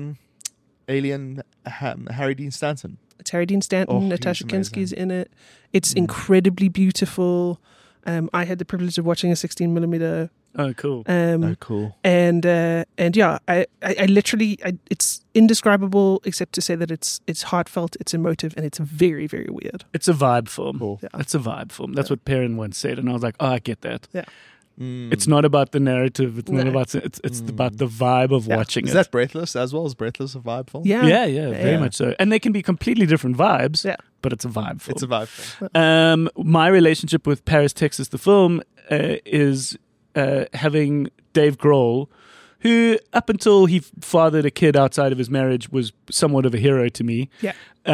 Alien Harry Dean Stanton? It's Harry Dean Stanton, Oh, he's Natasha amazing. Kinski's in it. It's incredibly beautiful. I had the privilege of watching a 16mm. Oh, cool. Cool. And yeah, I literally, it's indescribable except to say that it's heartfelt, it's emotive, and it's very, very weird. It's a vibe film. Cool. Yeah. It's a vibe film. That's what Perrin once said, and I was like, oh, I get that. Yeah. It's not about the narrative. It's not No. about. It's about the vibe of Yeah. watching Is it. that Breathless as well? Is Breathless a vibe film? Yeah. Yeah, very Yeah. much so. And they can be completely different vibes. Yeah. But it's a vibe film. It's a vibe film. My relationship with Paris, Texas, the film, is having Dave Grohl, who up until he fathered a kid outside of his marriage was somewhat of a hero to me. Yeah.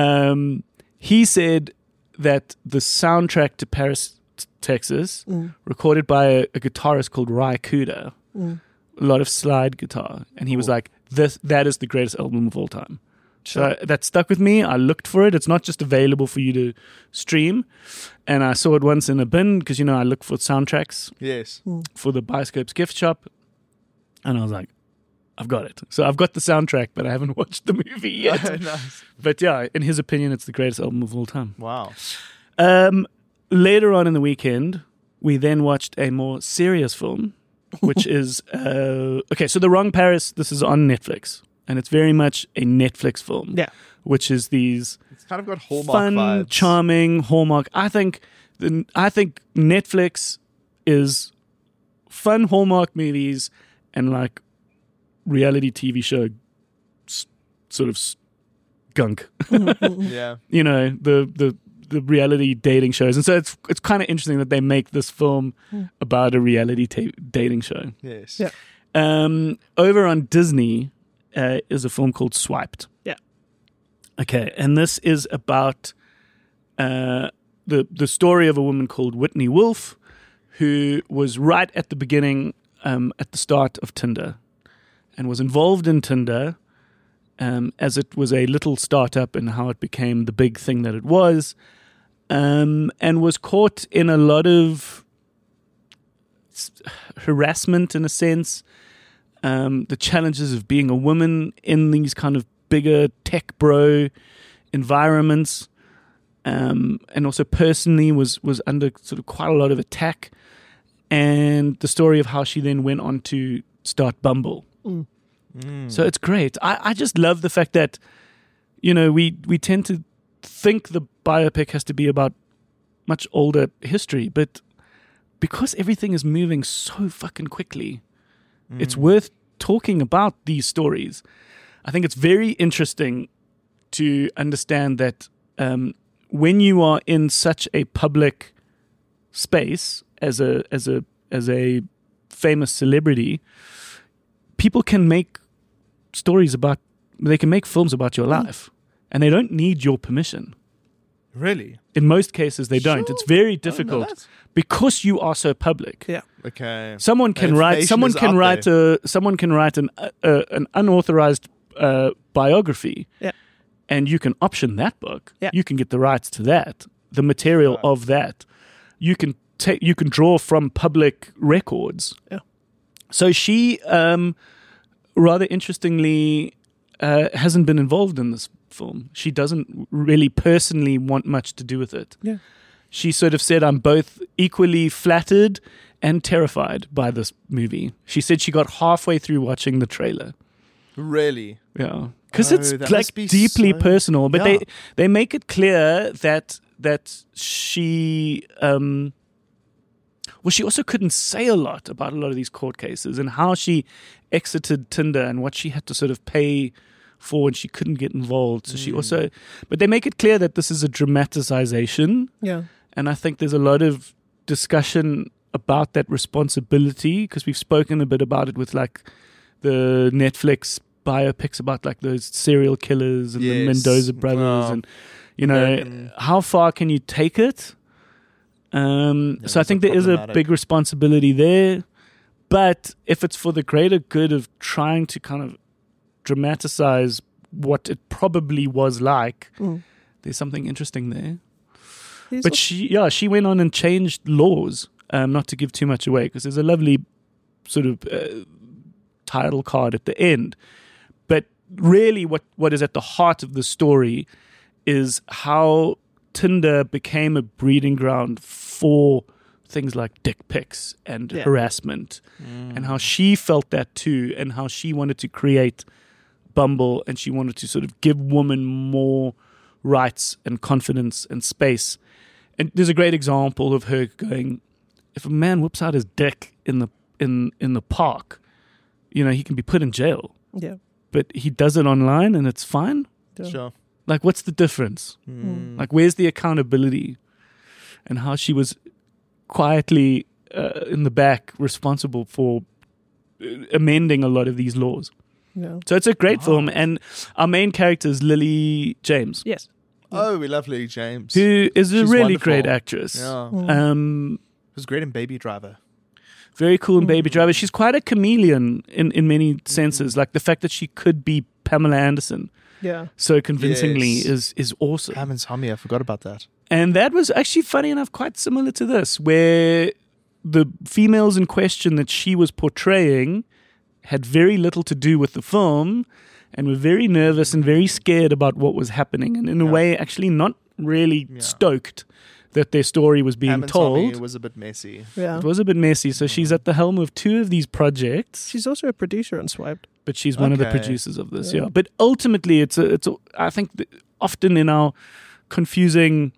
He said that the soundtrack to Paris, Texas, recorded by a guitarist called Ry Cooder, a lot of slide guitar, and he was like, that is the greatest album of all time. So that stuck with me. I looked for it. It's not just available for you to stream. And I saw it once in a bin because, I look for soundtracks Yes. for the Bioscopes gift shop. And I was like, I've got it. So I've got the soundtrack, but I haven't watched the movie yet. Oh, nice. But yeah, in his opinion, it's the greatest album of all time. Wow. Later on in the weekend, we then watched a more serious film, which is okay. So The Wrong Paris. This is on Netflix, and it's very much a Netflix film. Yeah. Which is these It's kind of got Hallmark fun, vibes. charming Hallmark. I think Netflix is fun Hallmark movies and like reality TV show sort of gunk. Yeah. You know, the reality dating shows, and so it's kind of interesting that they make this film about a reality dating show. Yes. Yeah. Over on Disney is a film called Swiped. Yeah. Okay, and this is about the story of a woman called Whitney Wolf, who was right at the beginning, at the start of Tinder, and was involved in Tinder as it was a little startup and how it became the big thing that it was, and was caught in a lot of harassment in a sense, the challenges of being a woman in these kind of bigger tech bro environments, and also personally was under sort of quite a lot of attack, and the story of how she then went on to start Bumble. So it's great. I just love the fact that, you know, we tend to think the biopic has to be about much older history, but because everything is moving so fucking quickly, it's worth talking about these stories. I think it's very interesting to understand that when you are in such a public space as a famous celebrity, people can make stories about, they can make films about your life, and they don't need your permission. Really? In most cases, they don't. Sure. It's very I didn't know difficult that. because you are so public. Yeah. Okay. Someone can write. Information Someone is can out write there. Someone can write an unauthorized biography, Yeah. and you can option that book. Yeah. You can get the rights to that, the material of that. You can take. You can draw from public records. Yeah. So she, rather interestingly, hasn't been involved in this film. She doesn't really personally want much to do with it. Yeah. She sort of said, I'm both equally flattered and terrified by this movie. She said she got halfway through watching the trailer. Really? Yeah. Because Oh, it's that like must be deeply so- personal. But Yeah. they make it clear that she she also couldn't say a lot about a lot of these court cases and how she exited Tinder and what she had to sort of pay for, and she couldn't get involved. So she also, but they make it clear that this is a dramatization. Yeah. And I think there's a lot of discussion about that responsibility, because we've spoken a bit about it with like the Netflix biopics about like those serial killers and the Yes. Mendoza brothers, Oh. and you know, American- how far can you take it? So I that's think there is a problematic. big responsibility there. But if it's for the greater good of trying to kind of dramatize what it probably was like, there's something interesting there. He's But also- she went on and changed laws, not to give too much away, because there's a lovely sort of title card at the end. But really what is at the heart of the story is how Tinder became a breeding ground for things like dick pics and Yeah. harassment, and how she felt that too, and how she wanted to create Bumble, and she wanted to sort of give women more rights and confidence and space. And there's a great example of her going, if a man whips out his dick in the park, you know, he can be put in jail, Yeah. but he does it online and it's fine. Sure. Like, what's the difference? Like, where's the accountability? And how she was quietly in the back responsible for amending a lot of these laws. Yeah. So it's a great film, and our main character is Lily James, Yes. Oh, we love Lily James. who is a She's really wonderful. great actress. Yeah. It was great in Baby Driver. Very cool in Baby Driver. She's quite a chameleon in many senses. Like the fact that she could be Pamela Anderson Yeah. so convincingly Yes. is awesome. Hammond's Hummy, I forgot about that. And that was actually, funny enough, quite similar to this, where the females in question that she was portraying had very little to do with the film and were very nervous and very scared about what was happening, and in a way actually not really stoked that their story was being Ham and Tommy told. was a bit messy. Yeah. It was a bit messy. So she's at the helm of 2 of these projects, She's also a producer on Swiped. but she's one of the Okay. producers of this. Yeah. But ultimately, it's I think that often in our confusing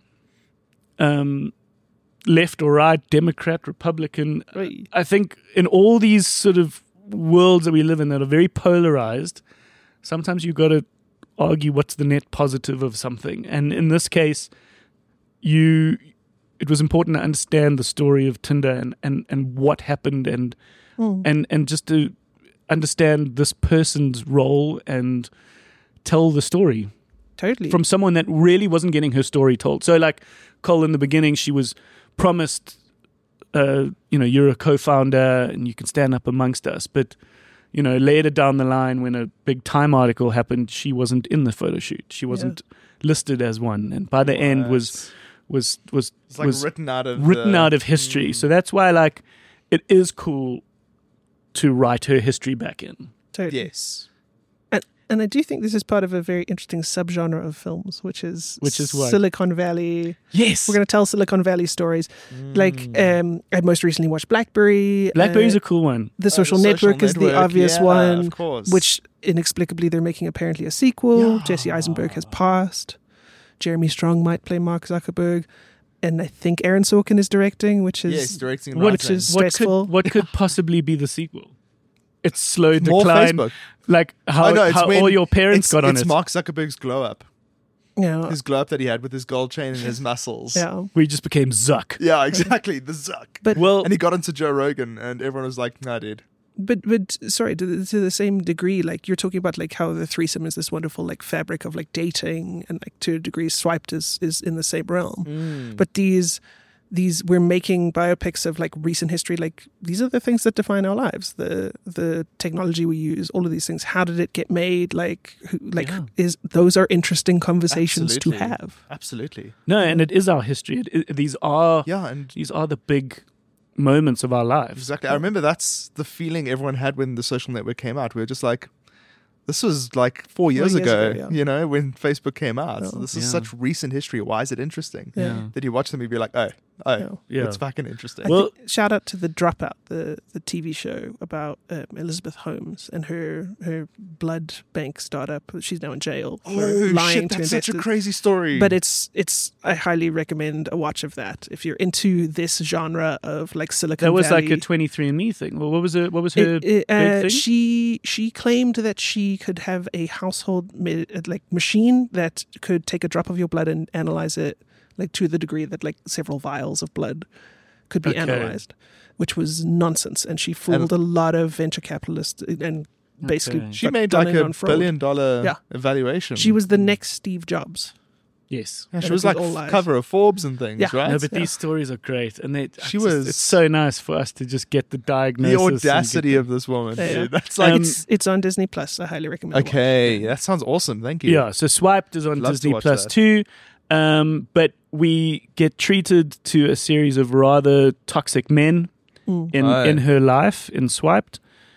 left or right, Democrat, Republican, Right. I think in all these sort of worlds that we live in that are very polarized, sometimes you've got to argue what's the net positive of something. And in this case, it was important to understand the story of Tinder and what happened and just to understand this person's role and tell the story Totally. from someone that really wasn't getting her story told. So like Cole, in the beginning, she was promised, you're a co-founder and you can stand up amongst us. But, later down the line, when a big Time article happened, she wasn't in the photo shoot. She wasn't listed as one. And by the end was It's like written out of history. So that's why it is cool to write her history back in. Totally. Yes. And I do think this is part of a very interesting subgenre of films, which is what? Silicon Valley. Yes. We're going to tell Silicon Valley stories. I most recently watched Blackberry. Blackberry's a cool one. The Social The Social Network is the Network, obvious yeah, one, of course. which inexplicably they're making apparently a sequel. Yeah. Jesse Eisenberg has passed. Jeremy Strong might play Mark Zuckerberg. And I think Aaron Sorkin is directing, which is Yes, directing and which writing. is stressful. What could possibly be the sequel? It's slow More decline. Facebook. Like how, Oh, no, it's how when all your parents got on It's it. Mark Zuckerberg's glow up. Yeah, His glow up that he had with his gold chain and his muscles. yeah. We just became Zuck. Yeah, exactly. The Zuck. But Well, And he got into Joe Rogan, and everyone was like, "Nah, dude." But sorry, to the same degree, like you're talking about like how the threesome is this wonderful like fabric of like dating, and like to a degree Swiped is in the same realm. But these we're making biopics of like recent history, like these are the things that define our lives, the technology we use, all of these things. How did it get made? Like those are interesting conversations Absolutely. to have. Absolutely. no, and it is our history. These are And the big moments of our lives. exactly. I remember that's the feeling everyone had when the Social Network came out. We were just like, this was like 4 years, ago, yeah. when Facebook came out. So this is Yeah. such recent history. Why is it interesting? Yeah. That you watch them and be like, oh, Yeah. it's fucking interesting. I Well- think, shout out to the Dropout, the TV show about Elizabeth Holmes and her blood bank startup. She's now in jail for lying to that's such a investors. crazy story. But it's I highly recommend a watch of that if you're into this genre of like Silicon That was Valley. like a 23andMe thing. Well, what was her big thing? She claimed that she could have a household machine that could take a drop of your blood and analyze it, like to the degree that like several vials of blood could be Okay. analyzed, which was nonsense. And she fooled a lot of venture capitalists and basically Okay. she got made done like in a on fraud. $1 billion Yeah. evaluation. She was the next Steve Jobs. Yes. Yeah, she and was it was like all lies. cover of Forbes and things, Yeah. right? No, but Yeah. these stories are great, and was- it's so nice for us to just get the diagnosis. The and get audacity the- of this woman. Yeah. Dude. That's like It's on Disney Plus. I highly recommend it. okay. That sounds awesome. Thank you. Yeah, so Swiped is on Love to Disney watch Plus that. too. But we get treated to a series of rather toxic men in Aye. her life in Swiped.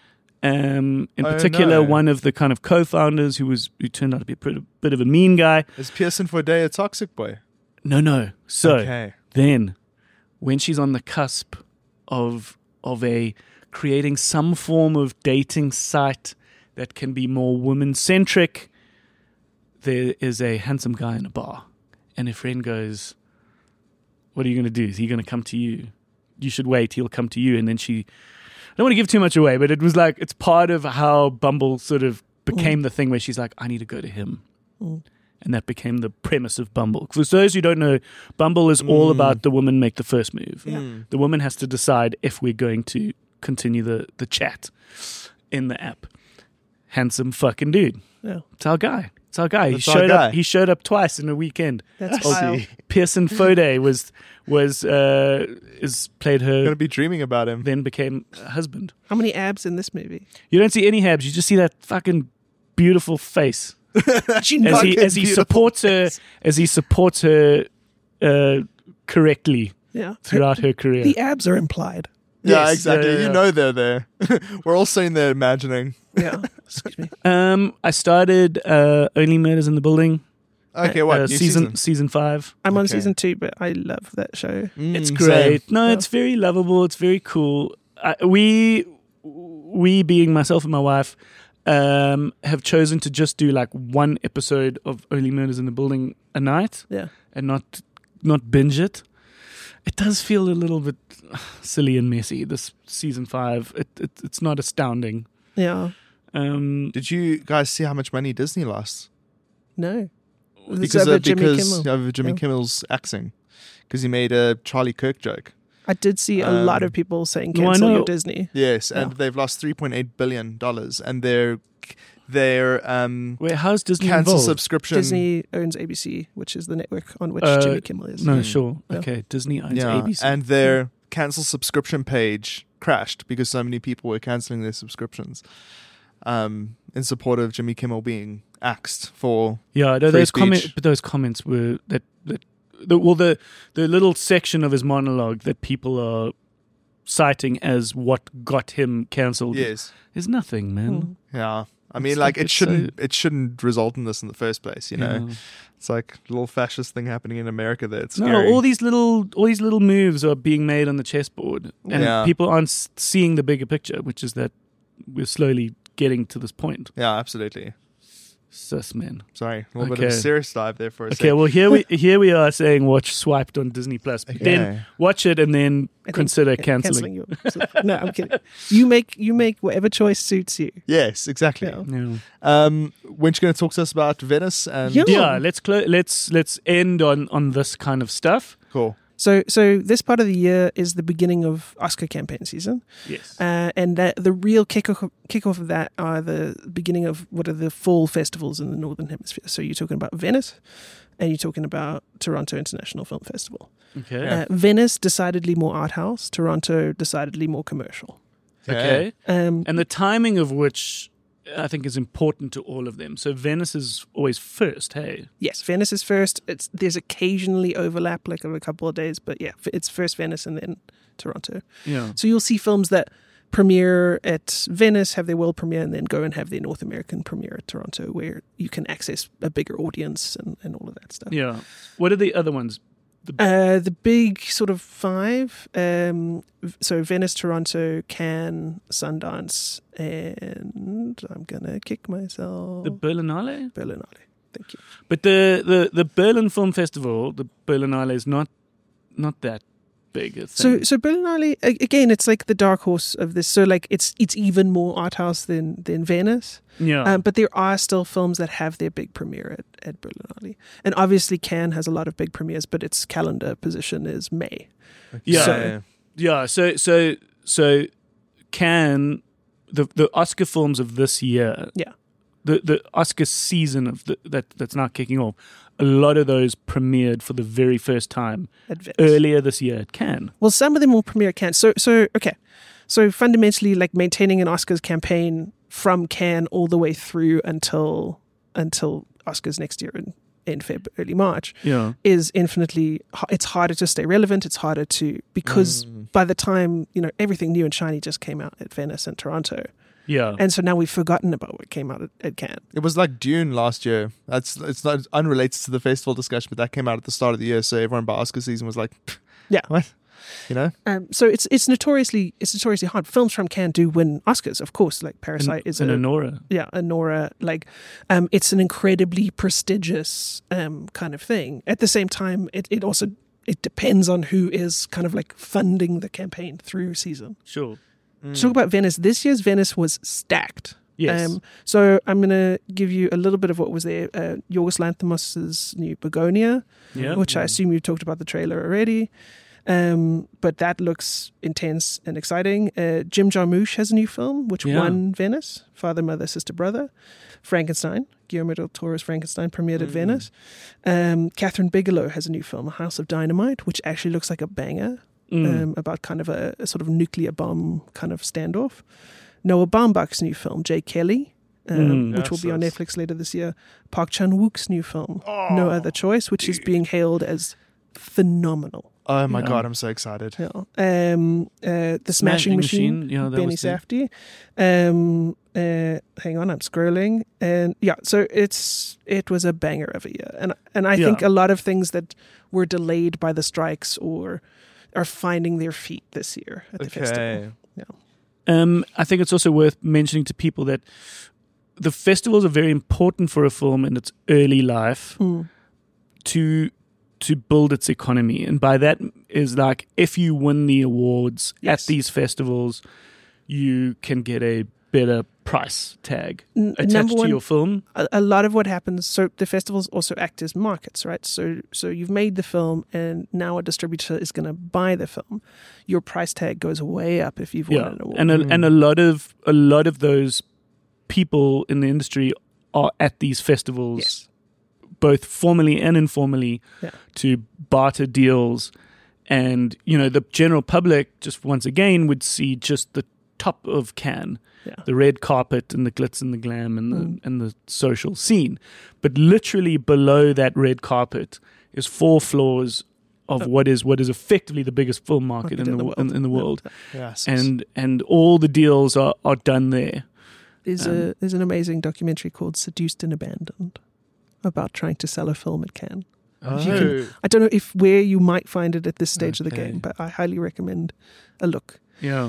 In Oh, particular, no. one of the kind of co-founders who turned out to be a bit of a mean guy. Is Pearson Forde a toxic boy? No. So Okay. then, when she's on the cusp of creating some form of dating site that can be more woman-centric, there is a handsome guy in a bar. And her friend goes, what are you going to do? Is he going to come to you? You should wait. He'll come to you. And then I don't want to give too much away, but it was like, it's part of how Bumble sort of became the thing where she's like, I need to go to him. And that became the premise of Bumble. For those who don't know, Bumble is all about the woman make the first move. The woman has to decide if we're going to continue the chat in the app. Handsome fucking dude. Yeah. It's our guy. He That's our guy. showed up twice in a weekend. That's Oh, wild. Pearson Fode played her, Gonna be dreaming about him. then became a husband. How many abs in this movie? You don't see any abs. You just see that fucking beautiful face She as fucking- he supports her correctly yeah. throughout her career. The abs are implied. Yeah, Yes, exactly. yeah, yeah. You know they're there. We're all sitting there imagining. Yeah. Excuse me. I started Only Murders in the Building. Okay, what? New season 5. I'm on Okay. season 2, but I love that show. It's Same. great. No, Yeah. it's very lovable. It's very cool. We being myself and my wife, have chosen to just do like one episode of Only Murders in the Building a night Yeah. and not binge it. It does feel a little bit silly and messy. This season 5, it's not astounding. Yeah. Did you guys see how much money Disney lost? No. It's Because over Jimmy Kimmel. of Jimmy Yeah. Kimmel's axing. Because he made a Charlie Kirk joke. I did see a lot of people saying No, I cancel know. your Disney. Yes, and Yeah. they've lost $3.8 billion. And their Wait, how's Disney cancel involved? subscription. Disney owns ABC, which is the network on which Uh, Jimmy Kimmel is. No, sure. Yeah. Okay, Disney owns Yeah, ABC. and their cancel subscription page crashed because so many people were canceling their subscriptions in support of Jimmy Kimmel being axed for Yeah, no, free those comments. speech. But those comments were the little section of his monologue that people are citing as what got him cancelled. Yes. is nothing, man. Mm. Yeah. I mean, It's like like it it's it shouldn't result in this in the first place, you know. Yeah. It's like a little fascist thing happening in America there. It's No, scary. all these little moves are being made on the chessboard, and Yeah. people aren't seeing the bigger picture, which is that we're slowly getting to this point. Yeah, absolutely. Sus, man. Sorry, a little bit of a Okay. serious dive there for a Okay, second. well here we are saying watch Swiped on Disney Plus, but then Okay. watch it and then I think- consider yeah, cancelling. your. No, I'm kidding. You make whatever choice suits you. Yes, exactly. Yeah. Yeah. Weren't you going to talk to us about Venice? And Yeah. Yeah, let's end on this kind of stuff. Cool. So this part of the year is the beginning of Oscar campaign season, Yes. and that the real kickoff of that are the beginning of what are the fall festivals in the Northern Hemisphere. So you're talking about Venice, and you're talking about Toronto International Film Festival. Okay. Yeah. Venice decidedly more art house. Toronto decidedly more commercial. Okay. Um, And the timing of which I think is important to all of them. So Venice is always first, hey? Yes, Venice is first. There's occasionally overlap, like of a couple of days, but yeah, it's first Venice and then Toronto. Yeah. So you'll see films that premiere at Venice, have their world premiere, and then go and have their North American premiere at Toronto, where you can access a bigger audience and all of that stuff. Yeah. What are the other ones? The big sort of 5. So Venice, Toronto, Cannes, Sundance, and I'm gonna kick myself. The Berlinale? Berlinale. Thank you. But the Berlin Film Festival, the Berlinale is not that big a thing. So Berlinale again, it's like the dark horse of this. So like it's even more art house than Venice. yeah. But there are still films that have their big premiere at Berlinale, and obviously Cannes has a lot of big premieres, but its calendar position is May. Yeah. So- Yeah, so can the Oscar films of this year, Yeah. the Oscar season of that's now kicking off, a lot of those premiered for the very first time At Venice. earlier this year at Cannes. Well, some of them will premiere at Cannes. So okay. So fundamentally, like maintaining an Oscars campaign from Cannes all the way through until Oscars next year in Feb, early March, Yeah, is infinitely. It's harder to stay relevant. It's harder to because by the time everything new and shiny just came out at Venice and Toronto, yeah, and so now we've forgotten about what came out at Cannes. It was like Dune last year. It's not unrelated to the festival discussion, but that came out at the start of the year. So everyone by Oscar season was like, Yeah. what? You know? So it's notoriously hard. Films from Cannes do win Oscars, of course. Like Parasite is and a Honora. yeah, a Nora. Like, it's an incredibly prestigious kind of thing. At the same time, it also depends on who is kind of like funding the campaign through season. Sure. To talk about Venice, this year's Venice was stacked. Yes. So I'm going to give you a little bit of what was there. Yorgos Lanthimos' new Begonia, Yeah. which I assume you talked about the trailer already. But that looks intense and exciting. Jim Jarmusch has a new film, which Yeah. won Venice. Father, Mother, Sister, Brother. Frankenstein. Guillermo del Toro's Frankenstein premiered at Venice. Catherine Bigelow has a new film, House of Dynamite, which actually looks like a banger. About kind of a sort of nuclear bomb kind of standoff. Noah Baumbach's new film, Jay Kelly, which will be on Yes. Netflix later this year. Park Chan-wook's new film, No Other Choice, which is being hailed as phenomenal. Oh my Yeah. god, I'm so excited. Yeah. The Smashing Machine, Yeah, that Benny was there. Safdie. Hang on, I'm scrolling, and yeah, so it was a banger of a year, and I Yeah. think a lot of things that were delayed by the strikes or are finding their feet this year at the festival. Yeah. I think it's also worth mentioning to people that the festivals are very important for a film in its early life to build its economy. And by that is like if you win the awards Yes. at these festivals, you can get a better price tag Number attached to one, your film. a lot of what happens, so the festivals also act as markets, right? So you've made the film and now a distributor is going to buy the film. Your price tag goes way up if you've won Yeah. an award. And a lot of those people in the industry are at these festivals, Yes. both formally and informally, Yeah. to barter deals. And, you know, the general public just once again would see just the top of Cannes, Yeah. the red carpet and the glitz and the glam and the social scene. But literally below that red carpet is 4 floors of what is effectively the biggest film market in the world. Yes. And all the deals are done there. There's an amazing documentary called Seduced and Abandoned about trying to sell a film at Cannes. Oh. I don't know where you might find it at this stage of the Okay. game, but I highly recommend a look. Yeah.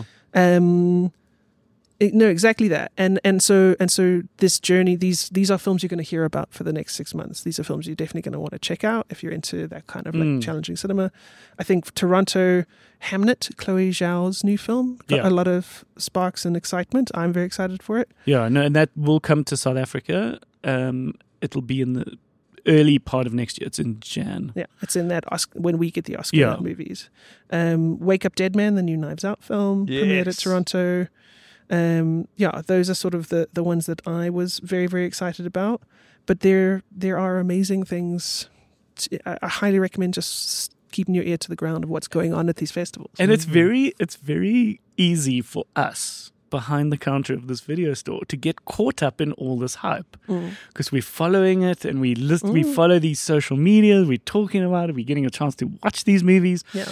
No, exactly that. And so this journey, these are films you're going to hear about for the next 6 months. These are films you're definitely going to want to check out if you're into that kind of like challenging cinema. I think Toronto, Hamnet, Chloe Zhao's new film, got Yeah. a lot of sparks and excitement. I'm very excited for it. Yeah, no, and that will come to South Africa. It'll be in the early part of next year. It's in Jan. Yeah, it's in that when we get the Oscar Yeah. movies. Wake Up Dead Man, the new Knives Out film, premiered at Yes. Toronto. Those are sort of the ones that I was very, very excited about. But there are amazing things. I highly recommend just keeping your ear to the ground of what's going on at these festivals. And it's very easy for us behind the counter of this video store to get caught up in all this hype because we're following it and we follow these social media, we're talking about it, we're getting a chance to watch these movies. Yeah.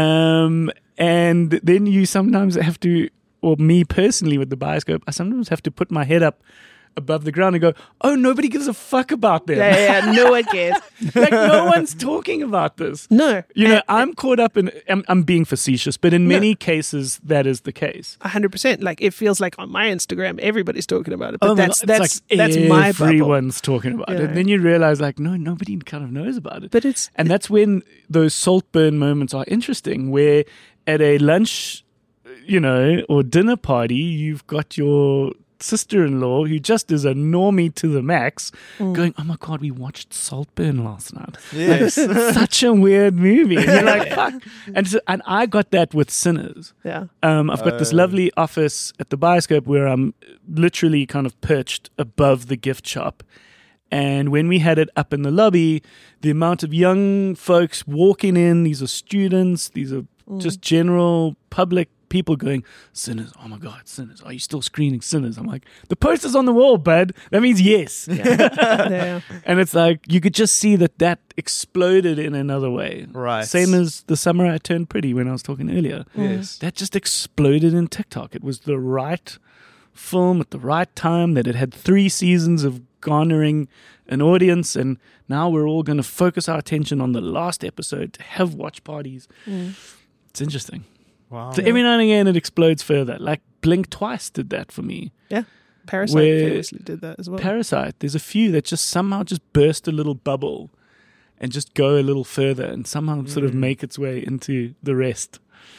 And then you sometimes have to, or me personally with the Bioscope, I sometimes have to put my head up above the ground and go, oh, nobody gives a fuck about them. Yeah, no one cares. Like, no one's talking about this. No. You know, I'm caught up in, I'm being facetious, but in many cases, that is the case. 100%. Like, it feels like on my Instagram, everybody's talking about it. But Oh my that's God, it's like that's my bubble. everyone's talking about it. Yeah. And then you realize, like, no, nobody kind of knows about it. But it's And that's when those Saltburn moments are interesting, where at a lunch, you know, or dinner party, you've got your sister-in-law who just is a normie to the max going, oh my God, we watched Saltburn last night. Yes. Such a weird movie. And you're like, fuck. And I got that with Sinners. yeah. I've got this lovely office at the Bioscope where I'm literally kind of perched above the gift shop. And when we had it up in the lobby, the amount of young folks walking in, these are students, these are just general public people going, Sinners, oh my God, Sinners, are you still screening Sinners? I'm like, the poster's on the wall, bud. That means yes. Yeah. And it's like, you could just see that exploded in another way. Right. Same as The Summer I Turned Pretty when I was talking earlier. Yes. That just exploded in TikTok. It was the right film at the right time, that it had 3 seasons of garnering an audience, and now we're all going to focus our attention on the last episode to have watch parties. It's interesting. Wow. So every now and again it explodes further. Like Blink Twice did that for me. Yeah. Parasite Where- famously did that as well. Parasite, there's a few that just somehow just burst a little bubble and just go a little further and somehow sort of make its way into the rest.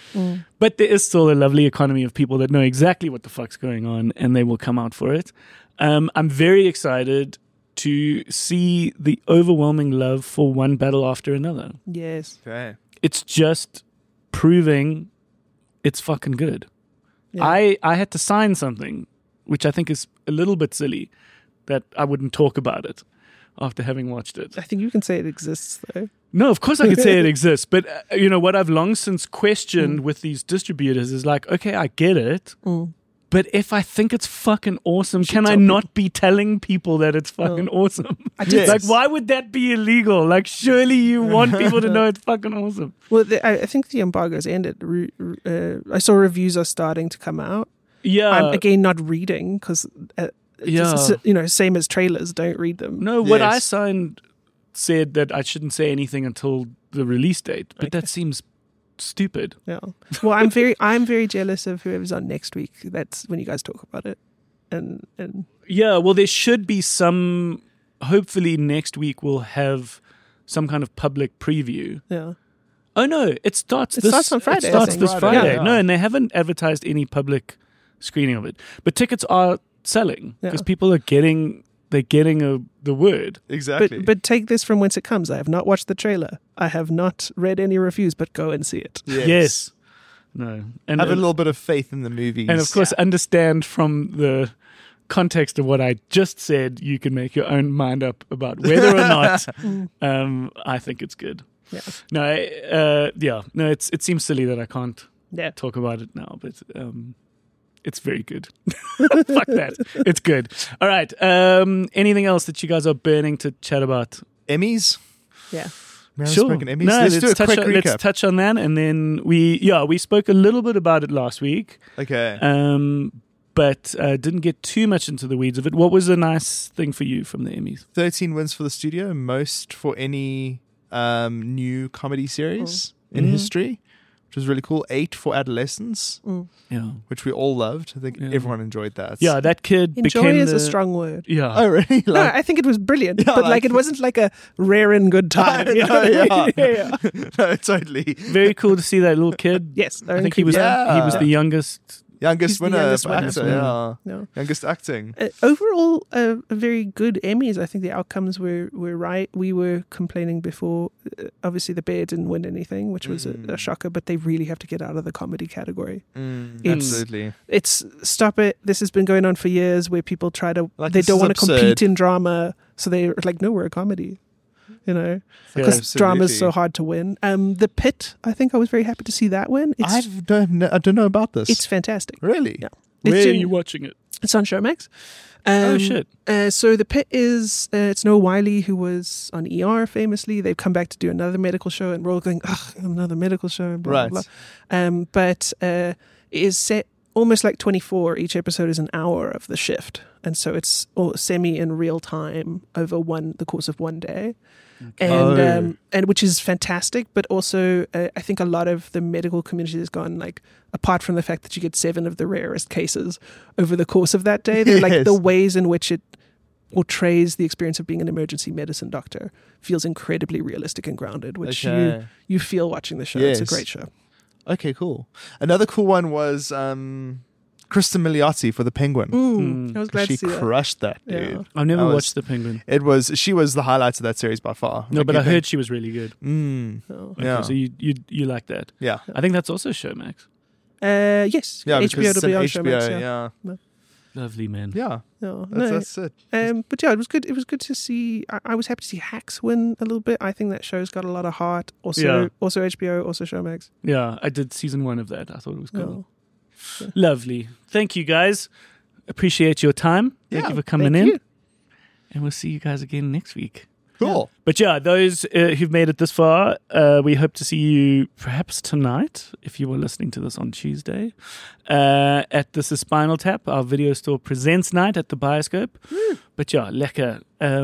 But there is still a lovely economy of people that know exactly what the fuck's going on and they will come out for it. I'm very excited to see the overwhelming love for One Battle After Another. Yes. Okay. It's just proving it's fucking good. Yeah. I had to sign something, which I think is a little bit silly, that I wouldn't talk about it after having watched it. I think you can say it exists, though. No, of course I could say it exists, but you know what I've long since questioned with these distributors is like, okay, I get it, But if I think it's fucking awesome, can I tell not be telling people that it's fucking awesome? Yes. Like, why would that be illegal? Like, surely you want people to know it's fucking awesome. Well, I think the embargo's ended. I saw reviews are starting to come out. Yeah. I'm again not reading because, Yeah. same as trailers, don't read them. No, what I Yes. signed said that I shouldn't say anything until the release date, but that seems stupid. Yeah. Well, I'm very jealous of whoever's on next week. That's when you guys talk about it, and Yeah, well, there should be some. Hopefully, next week we'll have some kind of public preview. yeah. Oh no, it starts. It starts on Friday, It I starts think. this Friday, Friday. yeah. No, and they haven't advertised any public screening of it, but tickets are selling because Yeah. people are getting. They're getting the word. Exactly. But take this from whence it comes. I have not watched the trailer. I have not read any reviews, but go and see it. Yes. No. And Have a little bit of faith in the movies. and of course, understand from the context of what I just said, you can make your own mind up about whether or not I think it's good. Yeah. No, no, it seems silly that I can't Yeah. talk about it now, but it's very good. Fuck that. It's good. All right. Anything else that you guys are burning to chat about? Emmys. Yeah. Sure. Emmys. No, let's do a quick recap. let's touch on that, and then we spoke a little bit about it last week, Okay. but didn't get too much into the weeds of it. What was a nice thing for you from the Emmys? 13 wins for the studio, most for any new comedy series in history, which was really cool. 8 for adolescents, Yeah, which we all loved. I think Yeah. everyone enjoyed that. yeah. That kid Enjoy became is the, a strong word. Yeah. Oh, really? No, I think it was brilliant, but like- it wasn't like a rare and good time. you know No, what I mean? yeah. yeah. No, totally. Very cool to see that little kid. Yes, I think he was Yeah. the youngest. Youngest He's the winner youngest for winner. actor. Yeah. Yeah. No. Youngest acting. Overall, a very good Emmys. I think the outcomes were right. We were complaining before. Obviously, The Bear didn't win anything, which was a shocker. But they really have to get out of the comedy category. It's- Absolutely. It's stop it. This has been going on for years, where people try to Like, they this don't is want to absurd. compete in drama, so they're like, no, we're a comedy. You know, because drama's so absolutely. hard to win. The Pit. I think I was very happy to see that win. I don't know about this. It's fantastic. Really? Yeah. Where It's are in- you watching it? It's on Showmax. Oh, shit. So The Pit is it's Noah Wiley, who was on ER famously. They've come back to do another medical show, and we're all going, ugh, another medical show. Blah, Right. Blah, blah. But it is set almost like 24. Each episode is an hour of the shift, and so it's all semi in real time over the course of one day. And which is fantastic, but also I think a lot of the medical community has gone, like, apart from the fact that you get 7 of the rarest cases over the course of that day, they're like Yes. the ways in which it portrays the experience of being an emergency medicine doctor feels incredibly realistic and grounded, which Okay. you feel watching the show. It's a Yes. great show. Okay, cool. Another cool one was Kristen Milioti for The Penguin. I was glad She to see that. crushed that, Yeah. dude. I've never I was- watched The Penguin. She was the highlights of that series by far. No, Like, but you I think- heard she was really good. So, Okay, Yeah. so you like that? Yeah. I think that's also Showmax. yes, Yeah, HBO because will be on it's an Showmax. HBO, Yeah. yeah. Lovely man. Yeah. No, That's it. But yeah, it was good. It was good to see. I was happy to see Hacks win a little bit. I think that show's got a lot of heart. Also HBO, also Showmax. Yeah, I did season 1 of that. I thought it was cool. No. Lovely. Thank you guys. Appreciate your time. Thank Yeah, you for coming thank in. you. And we'll see you guys again next week. Cool. But yeah, those who've made it this far, we hope to see you perhaps tonight, if you were listening to this on Tuesday, at This Is Spinal Tap, our video store presents night at the Bioscope. But yeah, lekker.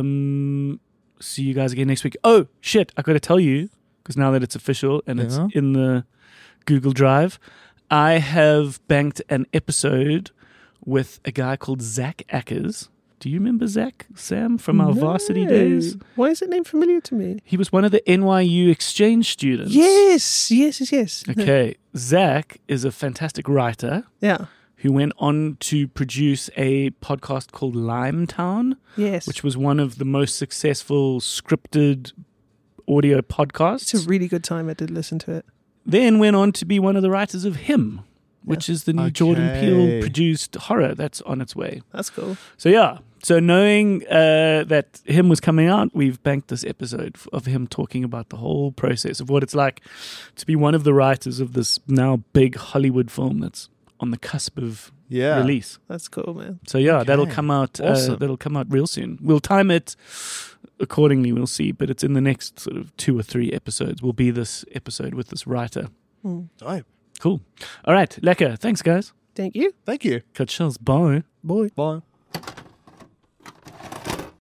See you guys again next week. Oh, shit, I got to tell you, because now that it's official and it's Yeah. in the Google Drive, I have banked an episode with a guy called Zach Ackers. Do you remember Zach, Sam, from our varsity No. days? Why is that name familiar to me? He was one of the NYU exchange students. Yes. Okay. Zach is a fantastic writer Yeah. who went on to produce a podcast called Limetown, Yes. which was one of the most successful scripted audio podcasts. It's a really good time. I did listen to it. Then went on to be one of the writers of Him, which is the new Jordan Okay. Peele produced horror that's on its way. That's cool. So yeah, so knowing that Him was coming out, we've banked this episode of him talking about the whole process of what it's like to be one of the writers of this now big Hollywood film that's on the cusp of Yeah. release. That's cool, man. So yeah, that'll Okay. come out. Awesome. That'll come out real soon. We'll time it accordingly. We'll see, but it's in the next sort of 2 or 3 episodes. Will be this episode with this writer. Dope. Cool. All right, lekker. Thanks, guys. Thank you. Thank you. Cut shells. Bye. Boy. Bye.